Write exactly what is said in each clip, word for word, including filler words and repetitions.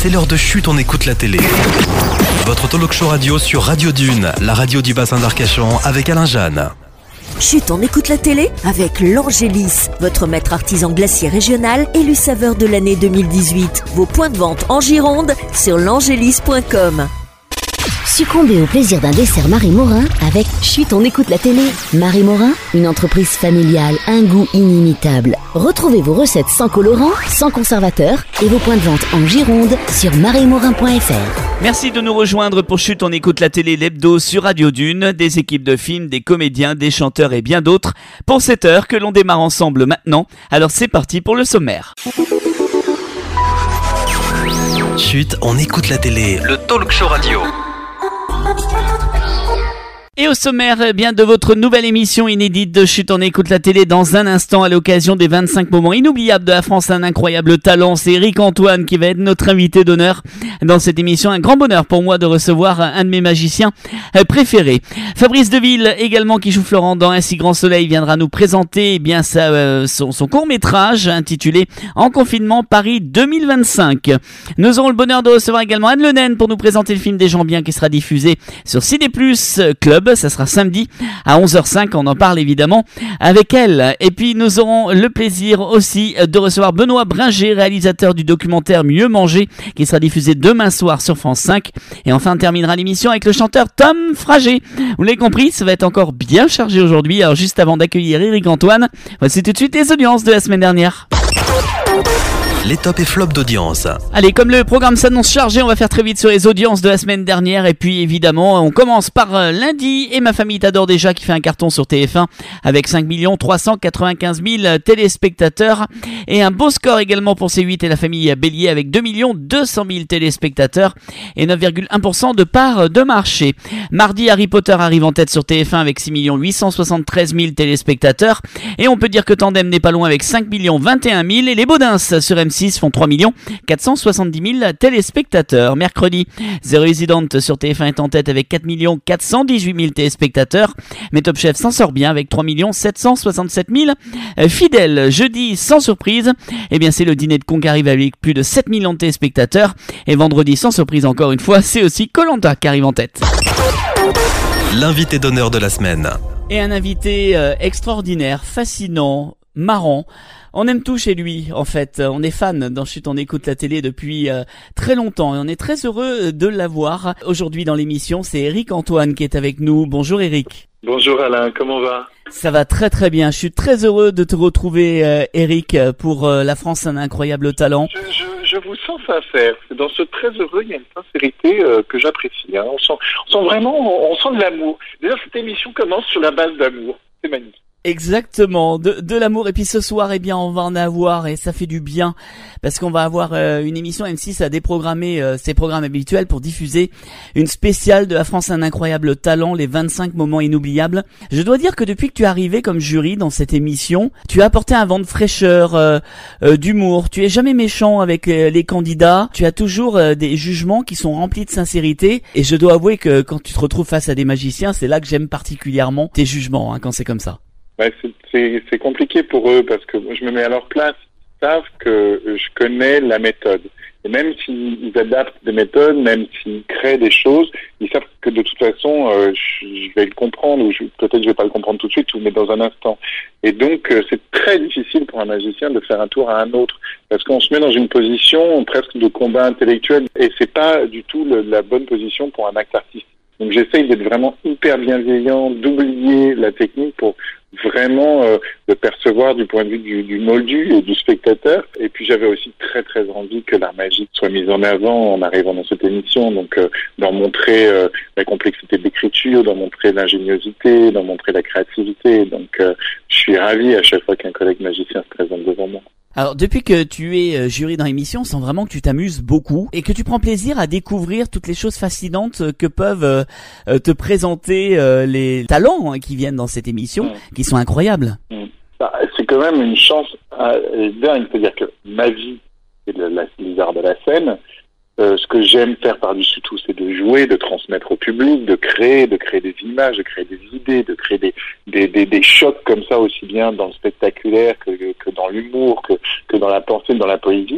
c'est l'heure de Chut, on écoute la télé. Votre talk show radio sur Radio Dune, la radio du bassin d'Arcachon avec Alain Jeanne. Chut, on écoute la télé avec l'Angélis, votre maître artisan glacier régional élu saveur de l'année deux mille dix-huit. Vos points de vente en Gironde sur l'angélis point com. Succombez au plaisir d'un dessert Marie Morin avec Chut, on écoute la télé. Marie Morin, une entreprise familiale, un goût inimitable. Retrouvez vos recettes sans colorant, sans conservateur et vos points de vente en Gironde sur marie morin point f r. Merci de nous rejoindre pour Chut, on écoute la télé, l'hebdo sur Radio Dune, des équipes de films, des comédiens, des chanteurs et bien d'autres pour cette heure que l'on démarre ensemble maintenant. Alors c'est parti pour le sommaire. Chut, on écoute la télé, le talk show radio. Et au sommaire, eh bien, de votre nouvelle émission inédite de Chut, on écoute la télé dans un instant à l'occasion des vingt-cinq moments inoubliables de la France, un incroyable talent. C'est Eric Antoine qui va être notre invité d'honneur dans cette émission. Un grand bonheur pour moi de recevoir un de mes magiciens préférés. Fabrice Deville également, qui joue Florent dans Un si grand soleil, viendra nous présenter eh bien sa, euh, son, son court-métrage intitulé En confinement Paris deux mille vingt-cinq. Nous aurons le bonheur de recevoir également Anne Le Naine pour nous présenter le film des gens bien qui sera diffusé sur Ciné Plus Club. Ça sera samedi à onze heures cinq, on en parle évidemment avec elle. Et puis nous aurons le plaisir aussi de recevoir Benoît Bringer, réalisateur du documentaire Mieux manger, qui sera diffusé demain soir sur France cinq. Et enfin on terminera l'émission avec le chanteur Tom Frager. Vous l'avez compris, ça va être encore bien chargé aujourd'hui. Alors juste avant d'accueillir Eric Antoine, voici tout de suite les audiences de la semaine dernière. Les tops et flops d'audience. Allez, comme le programme s'annonce chargé, on va faire très vite sur les audiences de la semaine dernière. Et puis évidemment, on commence par euh, lundi. Et ma famille t'adore déjà, qui fait un carton sur T F un avec cinq millions trois cent quatre-vingt-quinze mille téléspectateurs. Et un beau score également pour C huit et la famille Bélier avec deux millions deux cent mille téléspectateurs et neuf virgule un pour cent de part de marché. Mardi, Harry Potter arrive en tête sur T F un avec six millions huit cent soixante-treize mille téléspectateurs. Et on peut dire que Tandem n'est pas loin avec cinq millions vingt et un mille. Et les Baudins sur M six font trois millions quatre cent soixante-dix mille téléspectateurs. Mercredi, The Resident sur T F un est en tête avec quatre millions quatre cent dix-huit mille téléspectateurs. Mais Top Chef s'en sort bien avec trois millions sept cent soixante-sept mille fidèles. Jeudi, sans surprise, eh bien c'est le dîner de con qui arrive avec plus de sept millions de téléspectateurs. Et vendredi, sans surprise encore une fois, c'est aussi Koh-Lanta qui arrive en tête. L'invité d'honneur de la semaine. Et un invité euh, extraordinaire, fascinant, marrant. On aime tout chez lui, en fait. On est fan dans Chut, on écoute la télé depuis euh, très longtemps et on est très heureux de l'avoir aujourd'hui dans l'émission. C'est Eric Antoine qui est avec nous. Bonjour Eric. Bonjour Alain, comment va ? Ça va très très bien. Je suis très heureux de te retrouver, euh, Eric, pour euh, La France, un incroyable talent. Je, je, je vous sens sincère. Dans ce très heureux, il y a une sincérité euh, que j'apprécie. Hein. On sent, on sent vraiment, on, on sent de l'amour. Déjà, cette émission commence sur la base d'amour. C'est magnifique. Exactement, de, de l'amour. Et puis ce soir, eh bien, on va en avoir et ça fait du bien parce qu'on va avoir euh, une émission. M six a déprogrammé euh, ses programmes habituels pour diffuser une spéciale de La France, un incroyable talent, les vingt-cinq moments inoubliables. Je dois dire que depuis que tu es arrivé comme jury dans cette émission, tu as apporté un vent de fraîcheur, euh, euh, d'humour. Tu es jamais méchant avec euh, les candidats. Tu as toujours euh, des jugements qui sont remplis de sincérité. Et je dois avouer que quand tu te retrouves face à des magiciens, c'est là que j'aime particulièrement tes jugements, hein, quand c'est comme ça. Ouais, c'est, c'est, c'est compliqué pour eux parce que je me mets à leur place. Ils savent que je connais la méthode. Et même s'ils adaptent des méthodes, même s'ils créent des choses, ils savent que de toute façon, euh, je, je vais le comprendre, ou je, peut-être je vais pas le comprendre tout de suite, mais dans un instant. Et donc, euh, c'est très difficile pour un magicien de faire un tour à un autre, parce qu'on se met dans une position presque de combat intellectuel, et c'est pas du tout le, la bonne position pour un acte artistique. Donc j'essaye d'être vraiment hyper bienveillant, d'oublier la technique pour vraiment euh, le percevoir du point de vue du, du moldu et du spectateur. Et puis j'avais aussi très très envie que l'art magique soit mis en avant en arrivant dans cette émission, donc euh, d'en montrer euh, la complexité de l'écriture, d'en montrer l'ingéniosité, d'en montrer la créativité. Donc euh, je suis ravi à chaque fois qu'un collègue magicien se présente devant moi. Alors, depuis que tu es euh, jury dans l'émission, on sent vraiment que tu t'amuses beaucoup et que tu prends plaisir à découvrir toutes les choses fascinantes que peuvent euh, euh, te présenter euh, les talents hein, qui viennent dans cette émission, mmh. qui sont incroyables. Mmh. Bah, c'est quand même une chance euh, dingue, c'est-à-dire que ma vie, c'est le, la, les arts de la scène. Euh, ce que j'aime faire par-dessus tout, c'est de jouer, de transmettre au public, de créer, de créer des images, de créer des idées, de créer des, des, des, des chocs comme ça, aussi bien dans le spectaculaire que, que dans l'humour, que, que dans la pensée, dans la poésie.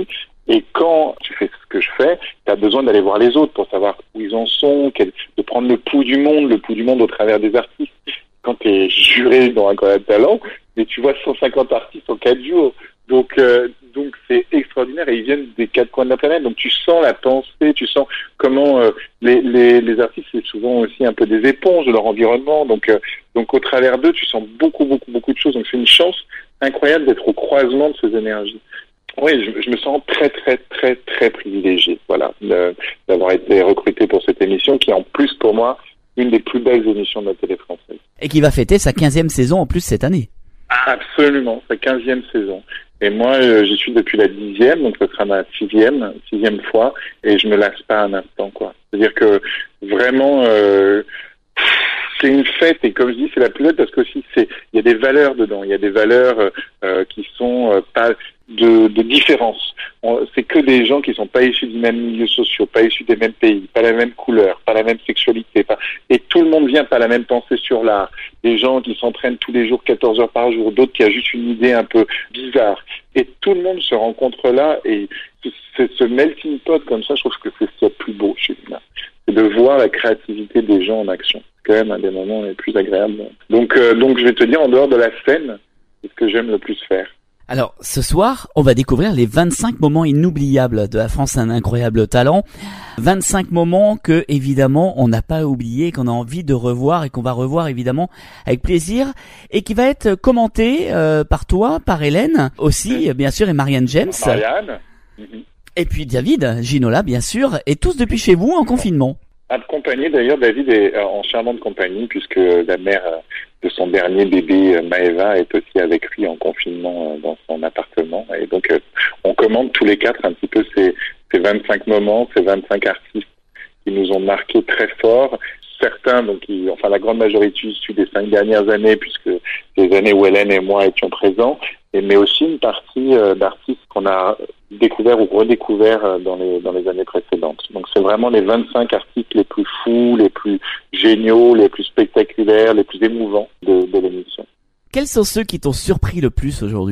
Et quand tu fais ce que je fais, tu as besoin d'aller voir les autres pour savoir où ils en sont, quel, de prendre le pouls du monde, le pouls du monde au travers des artistes. Quand tu es juré dans Incroyable Talent, mais tu vois cent cinquante artistes en quatre jours. Donc, euh, donc c'est extraordinaire et ils viennent des quatre coins de la planète. Donc tu sens la pensée, tu sens comment euh, les, les, les artistes, c'est souvent aussi un peu des éponges de leur environnement. Donc, euh, donc au travers d'eux, tu sens beaucoup, beaucoup, beaucoup de choses. Donc c'est une chance incroyable d'être au croisement de ces énergies. Oui, je, je me sens très, très, très, très privilégié, voilà, de, d'avoir été recruté pour cette émission qui est en plus pour moi une des plus belles émissions de la télé française. Et qui va fêter sa quinzième saison en plus cette année. Absolument, sa quinzième saison. Et moi, euh, j'y suis depuis la dixième, donc ce sera ma sixième, sixième fois, et je me lasse pas un instant, quoi. C'est-à-dire que vraiment, euh, c'est une fête, et comme je dis, c'est la plus belle parce que aussi c'est, il y a des valeurs dedans, il y a des valeurs euh, qui sont euh, pas de, de différence. On, c'est que des gens qui sont pas issus du même milieu social, pas issus des mêmes pays, pas la même couleur, pas la même sexualité, pas, et tout le monde vient pas la même pensée sur l'art. Des gens qui s'entraînent tous les jours quatorze heures par jour, d'autres qui a juste une idée un peu bizarre. Et tout le monde se rencontre là, et c'est ce melting pot comme ça, je trouve que c'est ce qu'il y a de plus beau chez nous. C'est de voir la créativité des gens en action. C'est quand même un des moments les plus agréables. Donc, euh, donc je vais te dire, en dehors de la scène, c'est ce que j'aime le plus faire. Alors, ce soir, on va découvrir les vingt-cinq moments inoubliables de La France a un incroyable talent. vingt-cinq moments que, évidemment, on n'a pas oublié, qu'on a envie de revoir et qu'on va revoir, évidemment, avec plaisir. Et qui va être commenté euh, par toi, par Hélène, aussi, mmh. bien sûr, et Marianne James. Marianne. Mmh. Et puis David, Ginola, bien sûr, et tous depuis chez vous, en confinement. Accompagné, d'ailleurs, David est en charmante compagnie, puisque la mère de son dernier bébé, Maëva, est aussi avec lui en confinement dans son appartement. Et donc, on commande tous les quatre un petit peu ces, ces vingt-cinq moments, ces vingt-cinq artistes qui nous ont marqués très fort. Certains, donc, qui, enfin, la grande majorité issus des cinq dernières années, puisque les années où Hélène et moi étions présents, et, mais aussi une partie euh, d'artistes qu'on a découvert ou redécouvert euh, dans les dans les années précédentes. Donc c'est vraiment les vingt-cinq artistes les plus fous, les plus géniaux, les plus spectaculaires, les plus émouvants de, de l'émission. Quels sont ceux qui t'ont surpris le plus aujourd'hui ?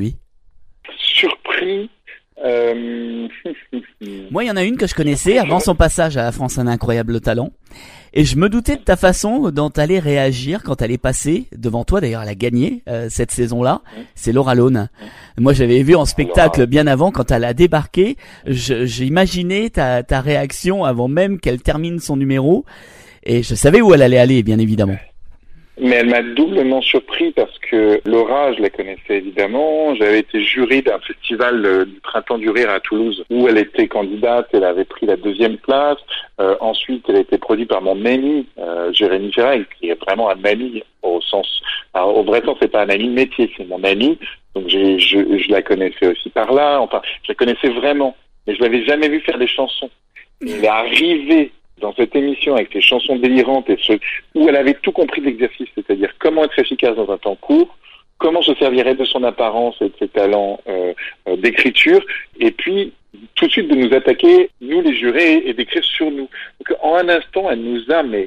Surpris euh... Moi, il y en a une que je connaissais avant son passage à La France a un incroyable talent. Et je me doutais de ta façon dont t'allais réagir quand elle est passée devant toi. D'ailleurs, elle a gagné euh, cette saison-là. C'est Laura Lone. Moi, j'avais vu en spectacle bien avant quand elle a débarqué. Je, j'imaginais ta, ta réaction avant même qu'elle termine son numéro. Et je savais où elle allait aller, bien évidemment. Mais elle m'a doublement surpris parce que Laura, je la connaissais évidemment. J'avais été jury d'un festival euh, du Printemps du Rire à Toulouse où elle était candidate. Elle avait pris la deuxième place. Euh, ensuite, elle a été produite par mon ami, euh, Jérémy Ferrel, qui est vraiment un ami au sens... Alors, au vrai sens, c'est pas un ami de métier, c'est mon ami. Donc, j'ai, je, je la connaissais aussi par là. Enfin, je la connaissais vraiment. Mais je l'avais jamais vu faire des chansons. Elle est arrivée dans cette émission avec ses chansons délirantes et ce, où elle avait tout compris de l'exercice, c'est-à-dire comment être efficace dans un temps court, comment se servirait de son apparence et de ses talents euh, euh, d'écriture, et puis tout de suite de nous attaquer, nous les jurés, et d'écrire sur nous. Donc en un instant, elle nous a mais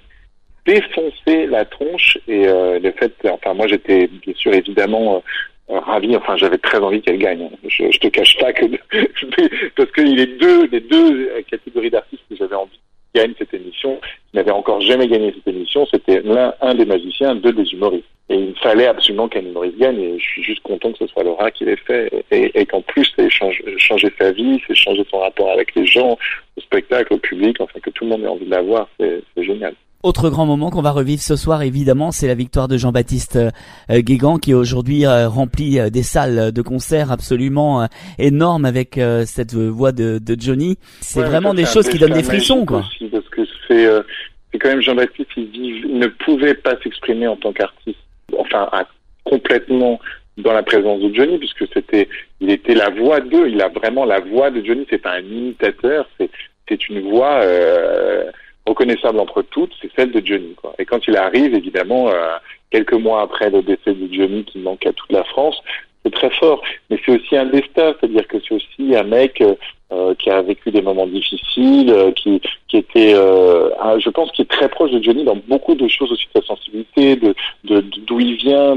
défoncé la tronche, et euh, le fait, enfin moi j'étais bien sûr évidemment euh, ravi, enfin j'avais très envie qu'elle gagne. Je, je te cache pas que parce que les deux, les deux catégories d'artistes que j'avais envie gagne cette émission, qui n'avait encore jamais gagné cette émission, c'était l'un, un des magiciens, deux des humoristes. Et il fallait absolument qu'un humoriste gagne, et je suis juste content que ce soit Laura qui l'ait fait, et, et qu'en plus, c'est change, changer sa vie, c'est changer son rapport avec les gens, au spectacle, au public, enfin que tout le monde ait envie de la voir, c'est, c'est génial. Autre grand moment qu'on va revivre ce soir, évidemment, c'est la victoire de Jean-Baptiste euh, Guégan, qui aujourd'hui euh, remplit euh, des salles de concert absolument euh, énormes avec euh, cette voix de, de Johnny. C'est ouais, vraiment des choses qui donnent des frissons, quoi. Aussi, parce que c'est, euh, c'est quand même Jean-Baptiste, il, dit, il ne pouvait pas s'exprimer en tant qu'artiste, enfin à, complètement dans la présence de Johnny, puisque c'était, il était la voix d'eux, il a vraiment la voix de Johnny. C'est pas un imitateur, c'est, c'est une voix. Euh, reconnaissable entre toutes, c'est celle de Johnny, quoi. Et quand il arrive, évidemment, euh, quelques mois après le décès de Johnny qui manque à toute la France, c'est très fort. Mais c'est aussi un destin, c'est-à-dire que c'est aussi un mec euh, qui a vécu des moments difficiles, euh, qui, qui était, euh, un, je pense, qui est très proche de Johnny dans beaucoup de choses aussi de sa sensibilité, de, de, de d'où il vient, de,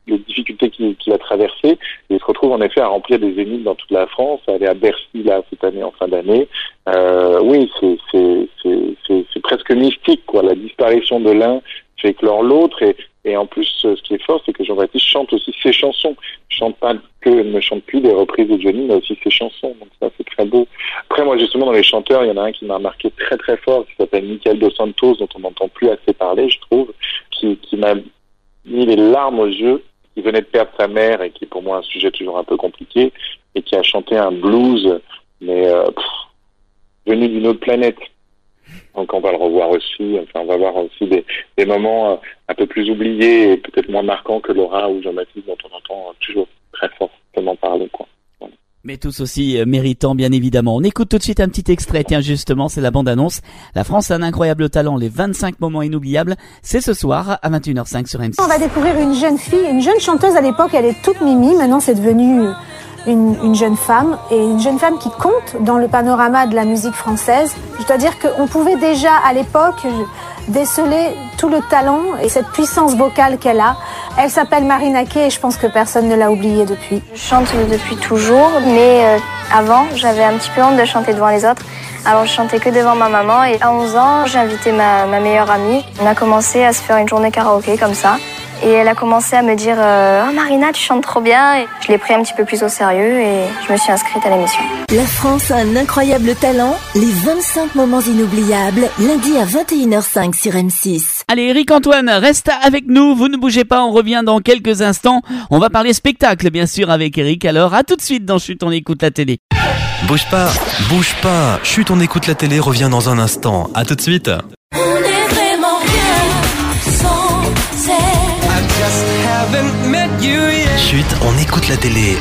les difficultés qu'il, qu'il a traversées. Et il se retrouve en effet à remplir des zéniths dans toute la France, à aller à Bercy là cette année en fin d'année. Euh, oui, c'est, c'est, c'est, c'est, c'est presque mystique, quoi. La disparition de l'un fait éclore l'autre, et, et en plus, ce qui est fort, c'est que Jean-Baptiste chante aussi ses chansons. Il chante pas que, ne chante plus des reprises de Johnny, mais aussi ses chansons. Donc ça, c'est très beau. Après, moi, justement, dans les chanteurs, il y en a un qui m'a marqué très très fort, qui s'appelle Michael Dos Santos, dont on n'entend plus assez parler, je trouve, qui, qui m'a mis les larmes aux yeux, qui venait de perdre sa mère et qui est pour moi un sujet toujours un peu compliqué, et qui a chanté un blues, mais euh, pff, venu d'une autre planète. Donc on va le revoir aussi, enfin on va voir aussi des, des moments euh, un peu plus oubliés et peut-être moins marquants que Laura ou Jean-Baptiste, dont on entend toujours très fortement parler, quoi. Voilà. Mais tous aussi euh, méritants, bien évidemment. On écoute tout de suite un petit extrait, tiens justement, c'est la bande-annonce. La France a un incroyable talent, les vingt-cinq moments inoubliables, c'est ce soir à vingt et une heures cinq sur M six. On va découvrir une jeune fille, une jeune chanteuse à l'époque, elle est toute mimi, maintenant c'est devenu une, une jeune femme, et une jeune femme qui compte dans le panorama de la musique française. Je dois dire qu'on pouvait déjà à l'époque déceler tout le talent et cette puissance vocale qu'elle a. Elle s'appelle Marie Naquet et je pense que personne ne l'a oubliée depuis. Je chante depuis toujours, mais euh, avant, j'avais un petit peu honte de chanter devant les autres. Alors je chantais que devant ma maman, et à onze ans, j'ai invité ma, ma meilleure amie. On a commencé à se faire une journée karaoké comme ça. Et elle a commencé à me dire euh, « Oh Marina, tu chantes trop bien !» Et je l'ai pris un petit peu plus au sérieux et je me suis inscrite à l'émission. La France a un incroyable talent, les vingt-cinq moments inoubliables, lundi à vingt et une heures cinq sur M six. Allez, Eric Antoine, reste avec nous, vous ne bougez pas, on revient dans quelques instants. On va parler spectacle, bien sûr, avec Eric. Alors, à tout de suite dans Chut, on écoute la télé. Bouge pas, bouge pas. Chut, on écoute la télé, revient dans un instant. À tout de suite. On est vraiment rien sans elle. Chut, on écoute la télé.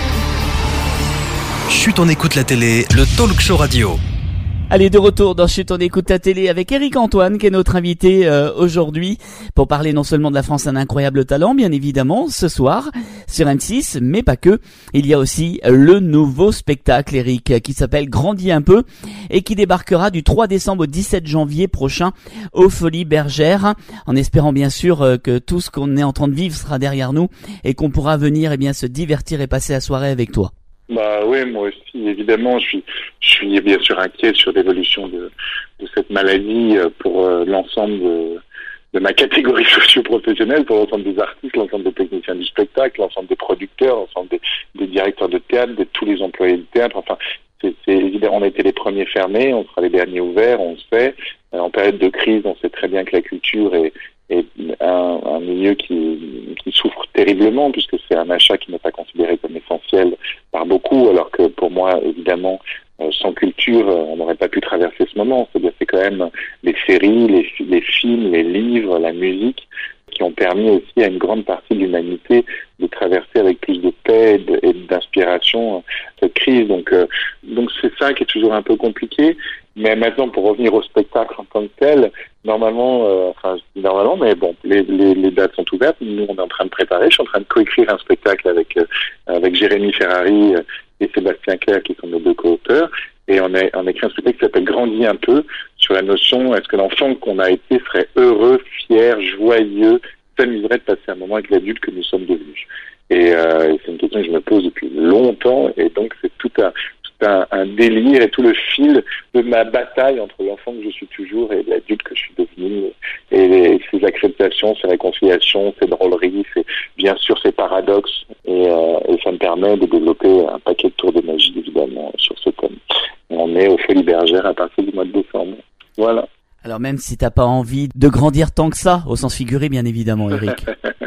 Chut, on écoute la télé, le talk show radio. Allez, de retour dans Chut, on écoute la télé avec Eric Antoine, qui est notre invité euh, aujourd'hui, pour parler non seulement de la France, un incroyable talent, bien évidemment, ce soir, sur M six, mais pas que. Il y a aussi le nouveau spectacle, Eric, qui s'appelle Grandis un peu, et qui débarquera du trois décembre au dix-sept janvier prochain aux Folies Bergères, en espérant bien sûr euh, que tout ce qu'on est en train de vivre sera derrière nous, et qu'on pourra venir eh bien se divertir et passer la soirée avec toi. Bah oui, moi aussi, évidemment, je suis, je suis bien sûr inquiet sur l'évolution de, de cette maladie pour euh, l'ensemble de, de ma catégorie socio-professionnelle, pour l'ensemble des artistes, l'ensemble des techniciens du spectacle, l'ensemble des producteurs, l'ensemble des, des directeurs de théâtre, de tous les employés du théâtre. Enfin, c'est, c'est évident, on a été les premiers fermés, on sera les derniers ouverts, on le sait. Euh, en période de crise, on sait très bien que la culture est, est un, un milieu qui, qui souffre terriblement, puisque c'est un achat qui n'est pas considéré comme essentiel par beaucoup, alors que pour moi, évidemment, euh, sans culture, euh, on n'aurait pas pu traverser ce moment. C'est-à-dire c'est quand même les séries, les, les films, les livres, la musique qui ont permis aussi à une grande partie de l'humanité de traverser avec plus de paix et, de, et d'inspiration cette crise. Donc, euh, donc c'est ça qui est toujours un peu compliqué. Mais maintenant, pour revenir au spectacle en tant que tel, normalement, euh, enfin, je dis normalement, mais bon, les, les, les dates sont ouvertes. Nous, on est en train de préparer. Je suis en train de coécrire un spectacle avec euh, avec Jérémy Ferrari et Sébastien Clair, qui sont nos deux co-auteurs. Et on a, on a écrit un spectacle qui s'appelle Grandis un peu, sur la notion, est-ce que l'enfant qu'on a été serait heureux, fier, joyeux, s'amuserait de passer un moment avec l'adulte que nous sommes devenus. Et euh, c'est une question que je me pose depuis longtemps, et donc c'est tout un, tout un, un délire et tout le fil de ma bataille entre l'enfant que je suis toujours et l'adulte que je suis devenu, et les, ces acceptations, ces réconciliations, ces drôleries, ces, bien sûr ces paradoxes, et, euh, et ça me permet de développer un paquet de tours de magie, évidemment, sur ce thème. Et on est aux Folies Bergères à partir du mois de décembre. Voilà. Alors même si t'as pas envie de grandir tant que ça, au sens figuré bien évidemment, Eric.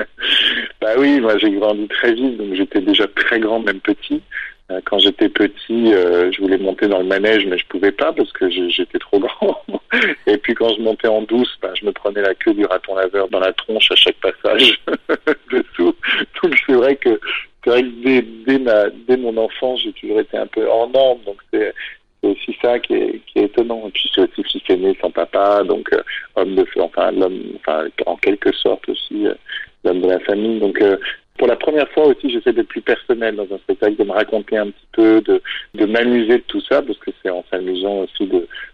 Bah oui, moi j'ai grandi très vite, donc j'étais déjà très grand, même petit. Quand j'étais petit, euh, je voulais monter dans le manège, mais je pouvais pas parce que j'étais trop grand. Et puis quand je montais en douce, bah, je me prenais la queue du raton laveur dans la tronche à chaque passage dessous. Donc c'est vrai que c'est vrai que dès, dès, ma, dès mon enfance, j'ai toujours été un peu hors norme. Donc c'est, c'est aussi ça qui est, qui est étonnant. Et puis c'est aussi fils aîné sans papa, donc euh, homme de feu, enfin l'homme, enfin en quelque sorte aussi euh, l'homme de la famille. Donc euh, pour la première fois aussi, j'essaie d'être plus personnel dans un spectacle, de me raconter un petit peu, de, de m'amuser de tout ça, parce que c'est en s'amusant aussi de,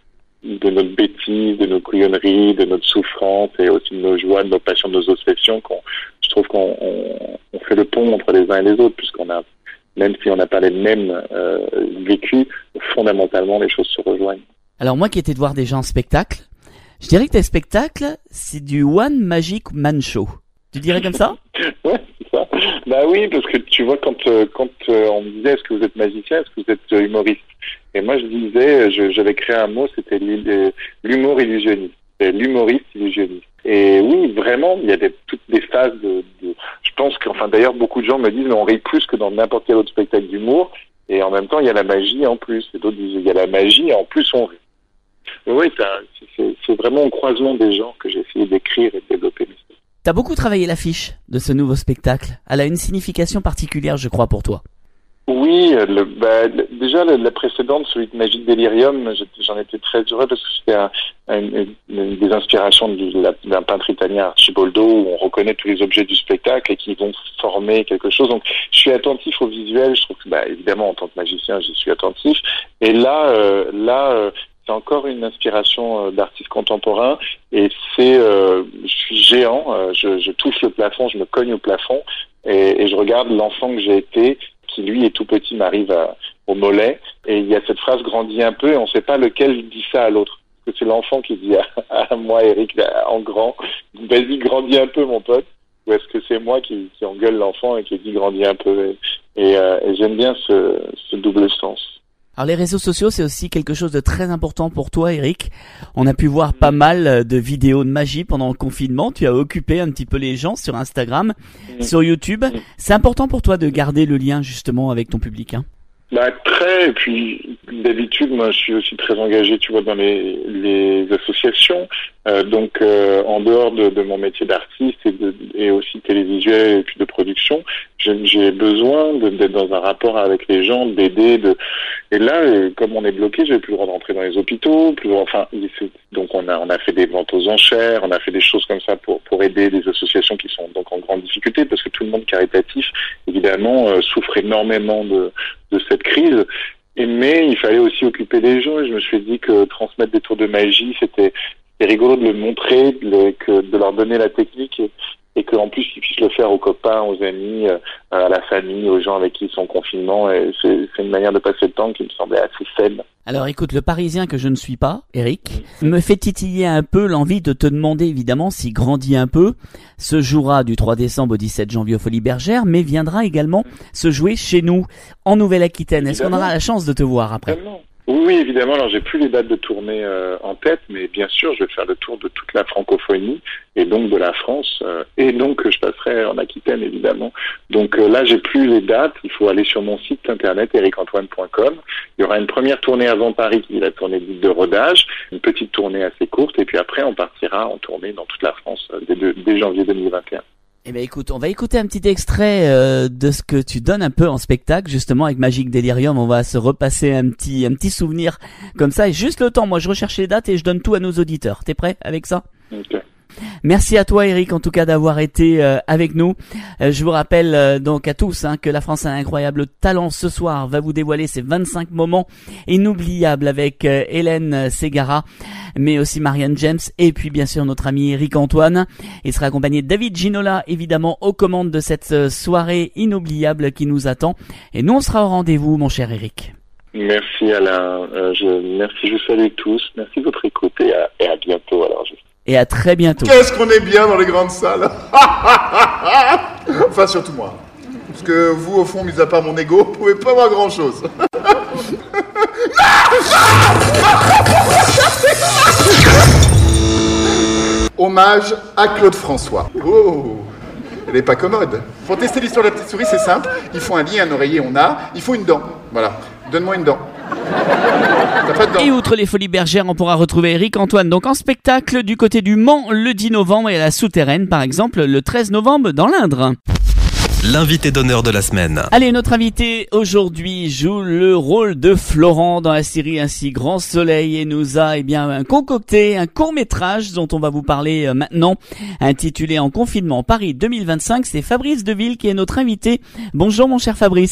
de notre bêtise, de nos couillonneries, de notre souffrance et aussi de nos joies, de nos passions, de nos obsessions, qu'on, je trouve qu'on on, on fait le pont entre les uns et les autres, puisqu'on a, même si on n'a pas les mêmes euh, vécus, fondamentalement les choses se rejoignent. Alors moi qui étais de voir déjà en spectacle, je dirais que tes spectacles, c'est du One Magic Man Show. Tu dirais comme ça? Ouais, c'est ça. Bah oui, parce que tu vois, quand euh, quand euh, on me disait est-ce que vous êtes magicien, est-ce que vous êtes euh, humoriste, et moi je disais, je, j'avais créé un mot, c'était l'humour illusionniste, c'est l'humoriste illusionniste. Et oui, vraiment, il y a des, toutes des phases de, de... Je pense que, enfin d'ailleurs, beaucoup de gens me disent, mais on rit plus que dans n'importe quel autre spectacle d'humour, et en même temps, il y a la magie en plus. Et d'autres disent, il y a la magie, et en plus, on rit. Mais oui, c'est, c'est vraiment au croisement des genres que j'ai essayé d'écrire et de développer mes histoires. T'as beaucoup travaillé l'affiche de ce nouveau spectacle. Elle a une signification particulière, je crois, pour toi. Oui, le, bah, le, déjà la, la précédente, celui de Magique Delirium, j'en étais très heureux parce que c'était un, un, une, une des inspirations de la, d'un peintre italien, Archibaldo, où on reconnaît tous les objets du spectacle et qui vont former quelque chose. Donc, je suis attentif au visuel. Je trouve que, bah, évidemment, en tant que magicien, j'y suis attentif. Et là, euh, là, euh, c'est encore une inspiration euh, d'artiste contemporain. Et c'est, euh, je suis géant. Euh, je, je touche le plafond, je me cogne au plafond et, et je regarde l'enfant que j'ai été, qui lui est tout petit, m'arrive à, au mollet, et il y a cette phrase grandit un peu, et on ne sait pas lequel dit ça à l'autre. Est-ce que c'est l'enfant qui dit à, à moi, Eric, en grand, vas-y, grandis un peu, mon pote, ou est-ce que c'est moi qui, qui engueule l'enfant et qui dit grandis un peu, et, et, euh, et j'aime bien ce, ce double sens. Alors les réseaux sociaux, c'est aussi quelque chose de très important pour toi, Eric. On a pu voir pas mal de vidéos de magie pendant le confinement. Tu as occupé un petit peu les gens sur Instagram, mmh. sur YouTube. Mmh. C'est important pour toi de garder le lien justement avec ton public, hein? Bah très, et puis d'habitude moi je suis aussi très engagé, tu vois, dans les, les associations, euh, donc euh, en dehors de, de mon métier d'artiste et, de, et aussi télévisuel et puis de production, j'ai, j'ai besoin de, d'être dans un rapport avec les gens, d'aider, de et là euh, comme on est bloqué, j'ai plus le droit d'entrer dans les hôpitaux, plus enfin donc on a on a fait des ventes aux enchères, on a fait des choses comme ça pour pour aider des associations qui sont donc en grande difficulté parce que tout le monde caritatif évidemment euh, souffre énormément de de cette crise, et mais il fallait aussi occuper les gens, et je me suis dit que transmettre des tours de magie, c'était, c'était rigolo de le montrer, de, le, que, de leur donner la technique, et, et qu'en plus ils puissent le faire aux copains, aux amis, euh, à la famille, aux gens avec qui ils sont en confinement, et c'est, c'est une manière de passer le temps qui me semblait assez saine. Alors écoute, le Parisien que je ne suis pas, Eric, me fait titiller un peu l'envie de te demander évidemment s'il grandit un peu, se jouera du trois décembre au dix-sept janvier aux Folies Bergères, mais viendra également se jouer chez nous, en Nouvelle-Aquitaine. Est-ce qu'on aura la chance de te voir après? Évidemment. Oui, oui, évidemment. Alors, j'ai plus les dates de tournée euh, en tête, mais bien sûr, je vais faire le tour de toute la francophonie et donc de la France, euh, et donc je passerai en Aquitaine, évidemment. Donc euh, là, j'ai plus les dates. Il faut aller sur mon site internet eric antoine point com. Il y aura une première tournée avant Paris, qui est la tournée dite de rodage, une petite tournée assez courte, et puis après, on partira en tournée dans toute la France euh, dès, dès janvier deux mille vingt et un. Eh ben écoute, on va écouter un petit extrait euh, de ce que tu donnes un peu en spectacle, justement avec Magique Delirium. On va se repasser un petit un petit souvenir comme ça. Et juste le temps, moi je recherche les dates et je donne tout à nos auditeurs. T'es prêt avec ça? Okay. Merci à toi Eric en tout cas d'avoir été euh, avec nous. Euh, je vous rappelle euh, donc à tous hein, que la France a un incroyable talent. Ce soir va vous dévoiler ses vingt-cinq moments inoubliables avec euh, Hélène Ségara, mais aussi Marianne James et puis bien sûr notre ami Eric Antoine. Il sera accompagné de David Ginola évidemment aux commandes de cette euh, soirée inoubliable qui nous attend. Et nous on sera au rendez-vous mon cher Eric. Merci Alain, euh, je, merci, je vous salue tous. Merci de votre écoute et à, et à bientôt alors. Je... Et à très bientôt. Qu'est-ce qu'on est bien dans les grandes salles. Enfin, surtout moi. Parce que vous, au fond, mis à part mon ego, vous pouvez pas voir grand-chose. Hommage à Claude François. Oh, elle n'est pas commode. Pour tester l'histoire de la petite souris, c'est simple. Il faut un lit, un oreiller, on a. Il faut une dent. Voilà. Donne-moi une dent. Et outre les Folies Bergères, on pourra retrouver Eric Antoine donc en spectacle du côté du Mans le dix novembre et à la Souterraine par exemple le treize novembre dans l'Indre. L'invité d'honneur de la semaine. Allez, notre invité aujourd'hui joue le rôle de Florent dans la série Ainsi Grand Soleil et nous a eh bien concocté un court-métrage dont on va vous parler maintenant, intitulé En confinement Paris deux mille vingt-cinq. C'est Fabrice Deville qui est notre invité. Bonjour mon cher Fabrice.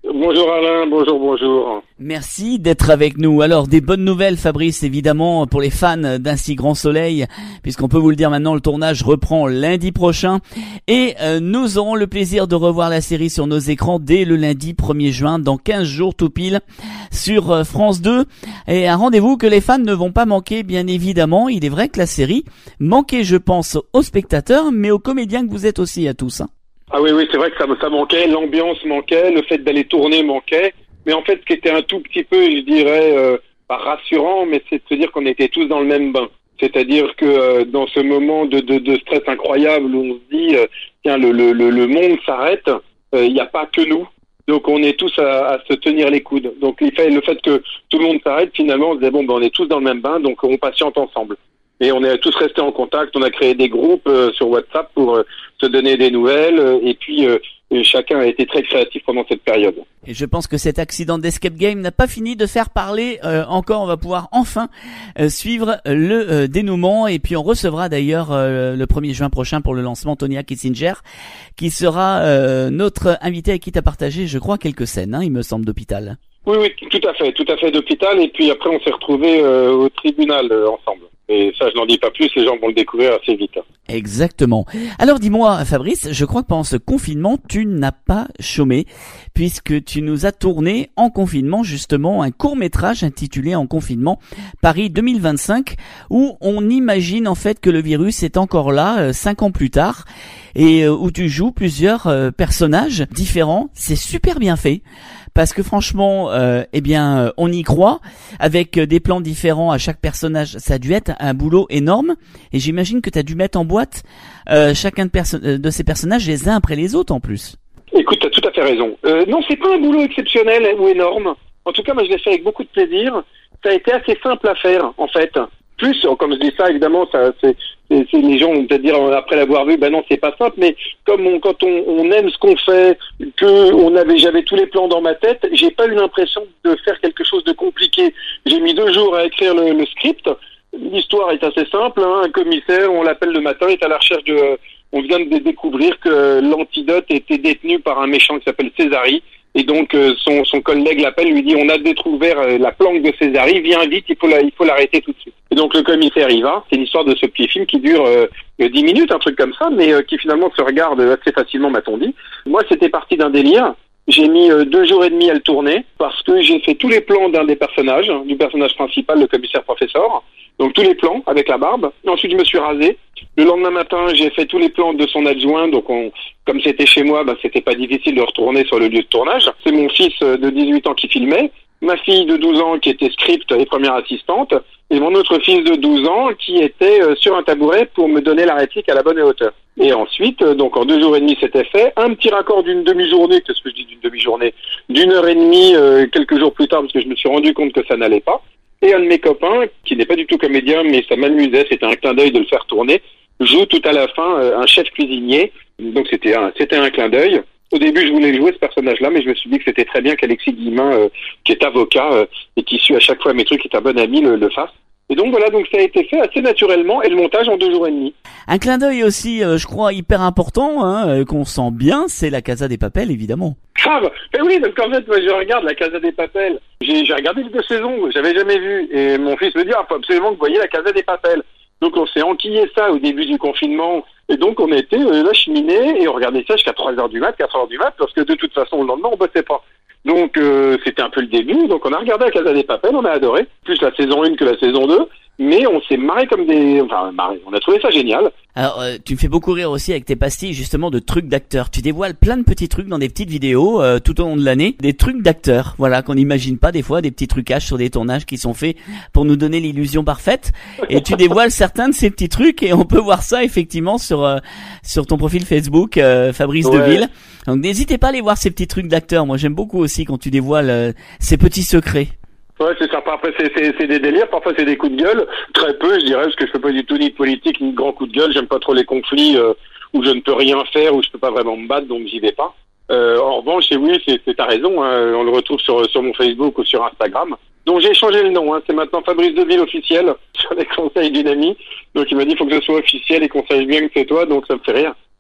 Bonjour Alain, bonjour, bonjour. Merci d'être avec nous. Alors, des bonnes nouvelles, Fabrice, évidemment, pour les fans d'Un si grand soleil, puisqu'on peut vous le dire maintenant, le tournage reprend lundi prochain. Et euh, nous aurons le plaisir de revoir la série sur nos écrans dès le lundi premier juin, dans quinze jours tout pile, sur euh, France deux. Et un rendez-vous que les fans ne vont pas manquer, bien évidemment. Il est vrai que la série manquait, je pense, aux spectateurs, mais aux comédiens que vous êtes aussi à tous. Hein. Ah oui, oui, c'est vrai que ça, ça manquait, l'ambiance manquait, le fait d'aller tourner manquait. Mais en fait, ce qui était un tout petit peu, je dirais, euh, pas rassurant, mais c'est de se dire qu'on était tous dans le même bain. C'est-à-dire que euh, dans ce moment de, de, de stress incroyable où on se dit, euh, tiens, le, le, le, le monde s'arrête, il euh, n'y a pas que nous. Donc on est tous à, à se tenir les coudes. Donc il fait, le fait que tout le monde s'arrête, finalement, on se disait, bon, ben, on est tous dans le même bain, donc on patiente ensemble. Et on est tous restés en contact, on a créé des groupes euh, sur WhatsApp pour euh, se donner des nouvelles, euh, et puis euh, et chacun a été très créatif pendant cette période. Et je pense que cet accident d'Escape Game n'a pas fini de faire parler euh, encore. On va pouvoir enfin euh, suivre le euh, dénouement, et puis on recevra d'ailleurs euh, le premier juin prochain pour le lancement Tonya Kissinger, qui sera euh, notre invité avec qui tu as partagé, je crois, quelques scènes, hein, il me semble, d'hôpital. Oui, oui, tout à fait, tout à fait d'hôpital, et puis après on s'est retrouvés euh, au tribunal euh, ensemble. Et ça, je n'en dis pas plus, les gens vont le découvrir assez vite. Exactement. Alors dis-moi, Fabrice, je crois que pendant ce confinement, tu n'as pas chômé, puisque tu nous as tourné en confinement, justement, un court-métrage intitulé En confinement, Paris deux mille vingt-cinq, où on imagine en fait que le virus est encore là, euh, cinq ans plus tard, et euh, où tu joues plusieurs euh, personnages différents. C'est super bien fait. Parce que franchement, euh, eh bien, euh, on y croit, avec euh, des plans différents à chaque personnage. Ça a dû être un boulot énorme, et j'imagine que tu as dû mettre en boîte euh, chacun de, perso- de ces personnages les uns après les autres en plus. Écoute, tu as tout à fait raison. Euh, non, c'est pas un boulot exceptionnel ou énorme. En tout cas, moi, je l'ai fait avec beaucoup de plaisir. Ça a été assez simple à faire, en fait. Plus, comme je dis ça, évidemment, ça, c'est, c'est, c'est les gens vont peut-être dire après l'avoir vu, ben non, c'est pas simple. Mais comme on, quand on, on aime ce qu'on fait, que on avait, j'avais tous les plans dans ma tête, j'ai pas eu l'impression de faire quelque chose de compliqué. J'ai mis deux jours à écrire le, le script. L'histoire est assez simple. Hein. Un commissaire, on l'appelle le matin, est à la recherche de. On vient de découvrir que l'antidote était détenu par un méchant qui s'appelle Césari. Et donc euh, son, son collègue l'appelle, lui dit on a découvert euh, la planque de Césari, viens vite, il faut la, il faut l'arrêter tout de suite. Et donc le commissaire y va. C'est l'histoire de ce petit film qui dure euh, dix minutes, un truc comme ça, mais euh, qui finalement se regarde assez facilement, m'a-t-on dit. Moi, c'était parti d'un délire. J'ai mis euh, deux jours et demi à le tourner parce que j'ai fait tous les plans d'un des personnages, du personnage principal, le commissaire professeur. Donc tous les plans avec la barbe. Ensuite, je me suis rasé. Le lendemain matin, j'ai fait tous les plans de son adjoint. Donc, on, comme c'était chez moi, bah, c'était pas difficile de retourner sur le lieu de tournage. C'est mon fils de dix-huit ans qui filmait, ma fille de douze ans qui était script et première assistante, et mon autre fils de douze ans qui était euh, sur un tabouret pour me donner la réplique à la bonne hauteur. Et ensuite, euh, donc en deux jours et demi, c'était fait. Un petit raccord d'une demi-journée, qu'est-ce que je dis d'une demi-journée, d'une heure et demie, euh, quelques jours plus tard, parce que je me suis rendu compte que ça n'allait pas. Et un de mes copains, qui n'est pas du tout comédien, mais ça m'amusait, c'était un clin d'œil de le faire tourner, joue tout à la fin euh, un chef cuisinier. Donc c'était un, c'était un clin d'œil. Au début, je voulais jouer ce personnage-là, mais je me suis dit que c'était très bien qu'Alexis Guillemin, euh, qui est avocat euh, et qui suit à chaque fois mes trucs, qui est un bon ami, le, le fasse. Et donc voilà, donc ça a été fait assez naturellement, et le montage en deux jours et demi. Un clin d'œil aussi, euh, je crois, hyper important, hein, euh, qu'on sent bien, c'est la Casa des Papel, évidemment. Ah bah, mais oui, donc en fait, moi je regarde la Casa des Papel. J'ai, j'ai regardé les deux saisons, j'avais jamais vu. Et mon fils me dit, ah, faut absolument que vous voyez la Casa des Papel. Donc on s'est enquillé ça au début du confinement. Et donc on était euh, là cheminés et on regardait ça jusqu'à trois heures du mat, quatre heures du mat, parce que de toute façon, le lendemain, on bossait pas. Donc euh, c'était un peu le début. Donc on a regardé la Casa des Papel, on a adoré. Plus la saison un que la saison deux. Mais on s'est marré comme des... Enfin, marré. On a trouvé ça génial. Alors, euh, tu me fais beaucoup rire aussi avec tes pastilles, justement, de trucs d'acteurs. Tu dévoiles plein de petits trucs dans des petites vidéos euh, tout au long de l'année. Des trucs d'acteurs, voilà, qu'on n'imagine pas des fois, des petits trucages sur des tournages qui sont faits pour nous donner l'illusion parfaite. Et tu dévoiles certains de ces petits trucs et on peut voir ça, effectivement, sur euh, sur ton profil Facebook, euh, Fabrice ouais. Deville. Donc, n'hésitez pas à aller voir ces petits trucs d'acteurs. Moi, j'aime beaucoup aussi quand tu dévoiles euh, ces petits secrets. Ouais, c'est ça. Après, c'est, c'est, c'est des délires. Parfois, c'est des coups de gueule. Très peu, je dirais, parce que je fais pas du tout ni de politique, ni de grands coups de gueule. J'aime pas trop les conflits euh, où je ne peux rien faire, où je peux pas vraiment me battre, donc j'y vais pas. Euh, en revanche, et oui, c'est, c'est ta raison. Hein, on le retrouve sur sur mon Facebook ou sur Instagram. Donc j'ai changé le nom. Hein, c'est maintenant Fabrice Deville officiel sur les conseils d'une amie. Donc il m'a dit, il faut que ce soit officiel et qu'on sache bien que c'est toi. Donc ça me fait rire.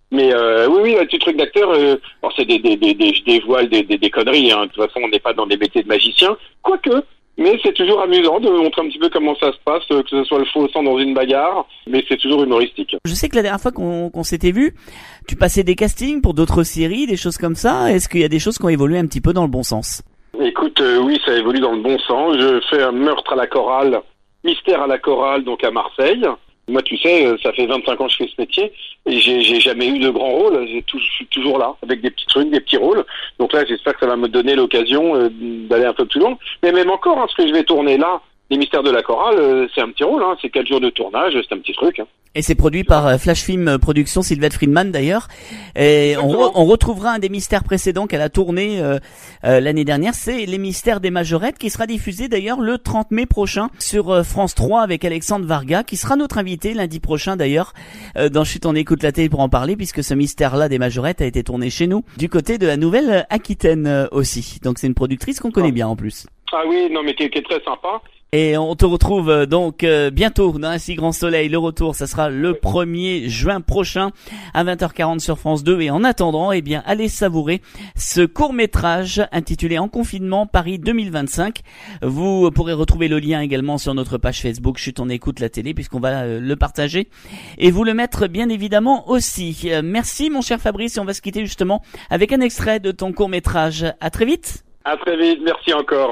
Mais euh, oui, oui, un petit truc d'acteur, euh, alors c'est des, des, des, des, je dévoile des, des, des conneries, hein. De toute façon, on n'est pas dans des métiers de magicien, quoique, mais c'est toujours amusant de montrer un petit peu comment ça se passe, que ce soit le faux sang dans une bagarre, mais c'est toujours humoristique. Je sais que la dernière fois qu'on, qu'on s'était vu, tu passais des castings pour d'autres séries, des choses comme ça. Est-ce qu'il y a des choses qui ont évolué un petit peu dans le bon sens? Écoute, euh, oui, ça évolue dans le bon sens. Je fais un meurtre à la chorale, mystère à la chorale, donc à Marseille. Moi, tu sais, ça fait vingt-cinq ans que je fais ce métier et j'ai, j'ai jamais eu de grand rôle. J'ai tout, je suis toujours là avec des petits trucs, des petits rôles. Donc là, j'espère que ça va me donner l'occasion euh, d'aller un peu plus loin. Mais même encore, hein, ce que je vais tourner là, les mystères de la chorale, euh, c'est un petit rôle. Hein, c'est quatre jours de tournage, c'est un petit truc. Hein. Et c'est produit par euh, Flash Film Productions, Sylvette Friedman d'ailleurs. Et on, re, on retrouvera un des mystères précédents qu'elle a tourné euh, euh, l'année dernière, c'est Les Mystères des Majorettes, qui sera diffusé d'ailleurs le trente mai prochain sur euh, France trois avec Alexandre Varga, qui sera notre invité lundi prochain d'ailleurs euh, dans Chut on écoute la télé pour en parler, puisque ce mystère-là des Majorettes a été tourné chez nous, du côté de la Nouvelle-Aquitaine euh, aussi. Donc c'est une productrice qu'on connaît bien en plus. Ah oui, non mais qui, qui est très sympa. Et on te retrouve euh, donc euh, bientôt dans Un si grand soleil. Le retour, ça sera le premier juin prochain à vingt heures quarante sur France deux. Et en attendant, eh bien, allez savourer ce court-métrage intitulé En confinement Paris deux mille vingt-cinq. Vous pourrez retrouver le lien également sur notre page Facebook Chut on écoute la télé, puisqu'on va euh, le partager et vous le mettre bien évidemment aussi. Euh, merci mon cher Fabrice, et on va se quitter justement avec un extrait de ton court-métrage. À très vite. À très vite, merci encore.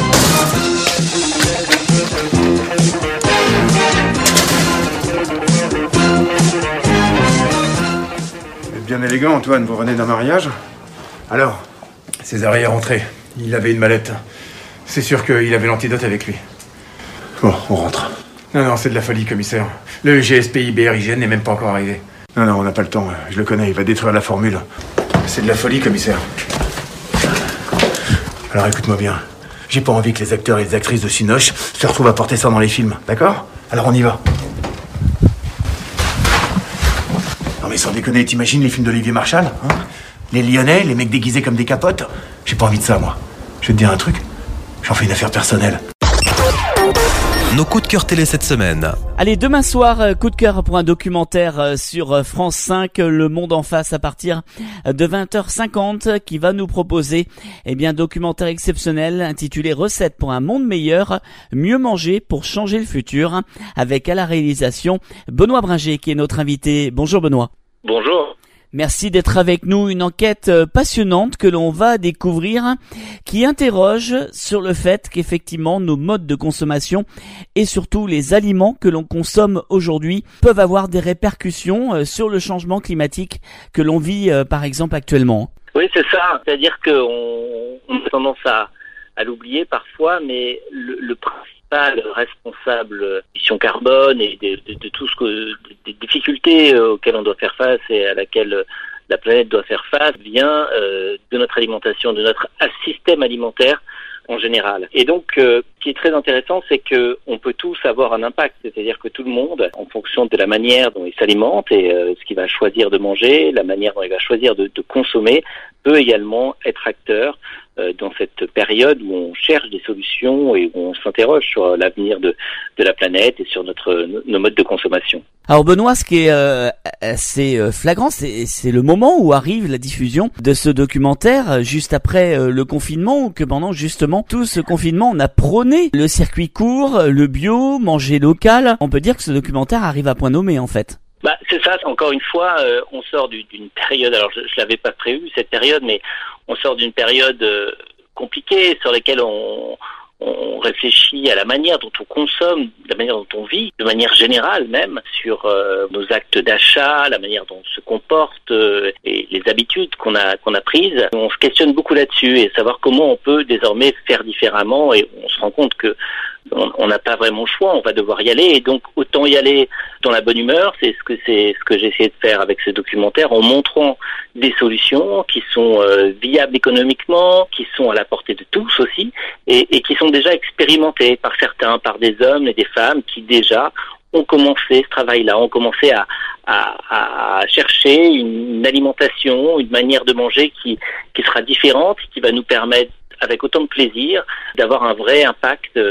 Vous êtes bien élégant, Antoine, vous revenez d'un mariage? Alors, César est rentré. Il avait une mallette. C'est sûr qu'il avait l'antidote avec lui. Bon, on rentre. Non, non, c'est de la folie, commissaire. Le G S P I B R I G N n'est même pas encore arrivé. Non, non, on n'a pas le temps. Je le connais, il va détruire la formule. C'est de la folie, commissaire. Alors écoute-moi bien. J'ai pas envie que les acteurs et les actrices de Cinoche se retrouvent à porter ça dans les films, d'accord? Alors on y va. Non mais sans déconner, t'imagines les films d'Olivier Marchal, hein? Les Lyonnais, les mecs déguisés comme des capotes? J'ai pas envie de ça, moi. Je vais te dire un truc, j'en fais une affaire personnelle. Nos coups de cœur télé cette semaine. Allez, demain soir, coup de cœur pour un documentaire sur France cinq, Le Monde en face, à partir de vingt heures cinquante, qui va nous proposer, eh bien, un documentaire exceptionnel intitulé Recettes pour un monde meilleur, mieux manger pour changer le futur, avec à la réalisation Benoît Bringer, qui est notre invité. Bonjour Benoît. Bonjour. Merci d'être avec nous. Une enquête passionnante que l'on va découvrir, qui interroge sur le fait qu'effectivement nos modes de consommation et surtout les aliments que l'on consomme aujourd'hui peuvent avoir des répercussions sur le changement climatique que l'on vit par exemple actuellement. Oui, c'est ça. C'est-à-dire qu'on on a tendance à, à l'oublier parfois, mais le, le principal responsable d'émissions carbone et de, de, de tout ce que des difficultés auxquelles on doit faire face et à laquelle la planète doit faire face vient euh, de notre alimentation, de notre système alimentaire en général. Et donc, euh, ce qui est très intéressant, c'est que on peut tous avoir un impact, c'est-à-dire que tout le monde, en fonction de la manière dont il s'alimente et euh, ce qu'il va choisir de manger, la manière dont il va choisir de, de consommer, peut également être acteur euh, dans cette période où on cherche des solutions et où on s'interroge sur l'avenir de, de la planète et sur notre nos modes de consommation. Alors Benoît, ce qui est euh, assez flagrant, c'est, c'est le moment où arrive la diffusion de ce documentaire, juste après euh, le confinement, ou que pendant justement tout ce confinement, on a prôné le circuit court, le bio, manger local. On peut dire que ce documentaire arrive à point nommé en fait. Bah, c'est ça, encore une fois, euh, on sort du, d'une période, alors je, je l'avais pas prévu cette période, mais on sort d'une période euh, compliquée sur laquelle on, on réfléchit à la manière dont on consomme, la manière dont on vit, de manière générale même, sur euh, nos actes d'achat, la manière dont on se comporte euh, et les habitudes qu'on a qu'on a prises. On se questionne beaucoup là-dessus et savoir comment on peut désormais faire différemment, et on se rend compte que on n'a pas vraiment le choix, on va devoir y aller, et donc autant y aller dans la bonne humeur. C'est ce que c'est ce que j'ai essayé de faire avec ce documentaire, en montrant des solutions qui sont euh, viables économiquement, qui sont à la portée de tous aussi, et, et qui sont déjà expérimentées par certains, par des hommes et des femmes qui déjà ont commencé ce travail-là, ont commencé à, à, à chercher une alimentation, une manière de manger qui, qui sera différente, qui va nous permettre, avec autant de plaisir, d'avoir un vrai impact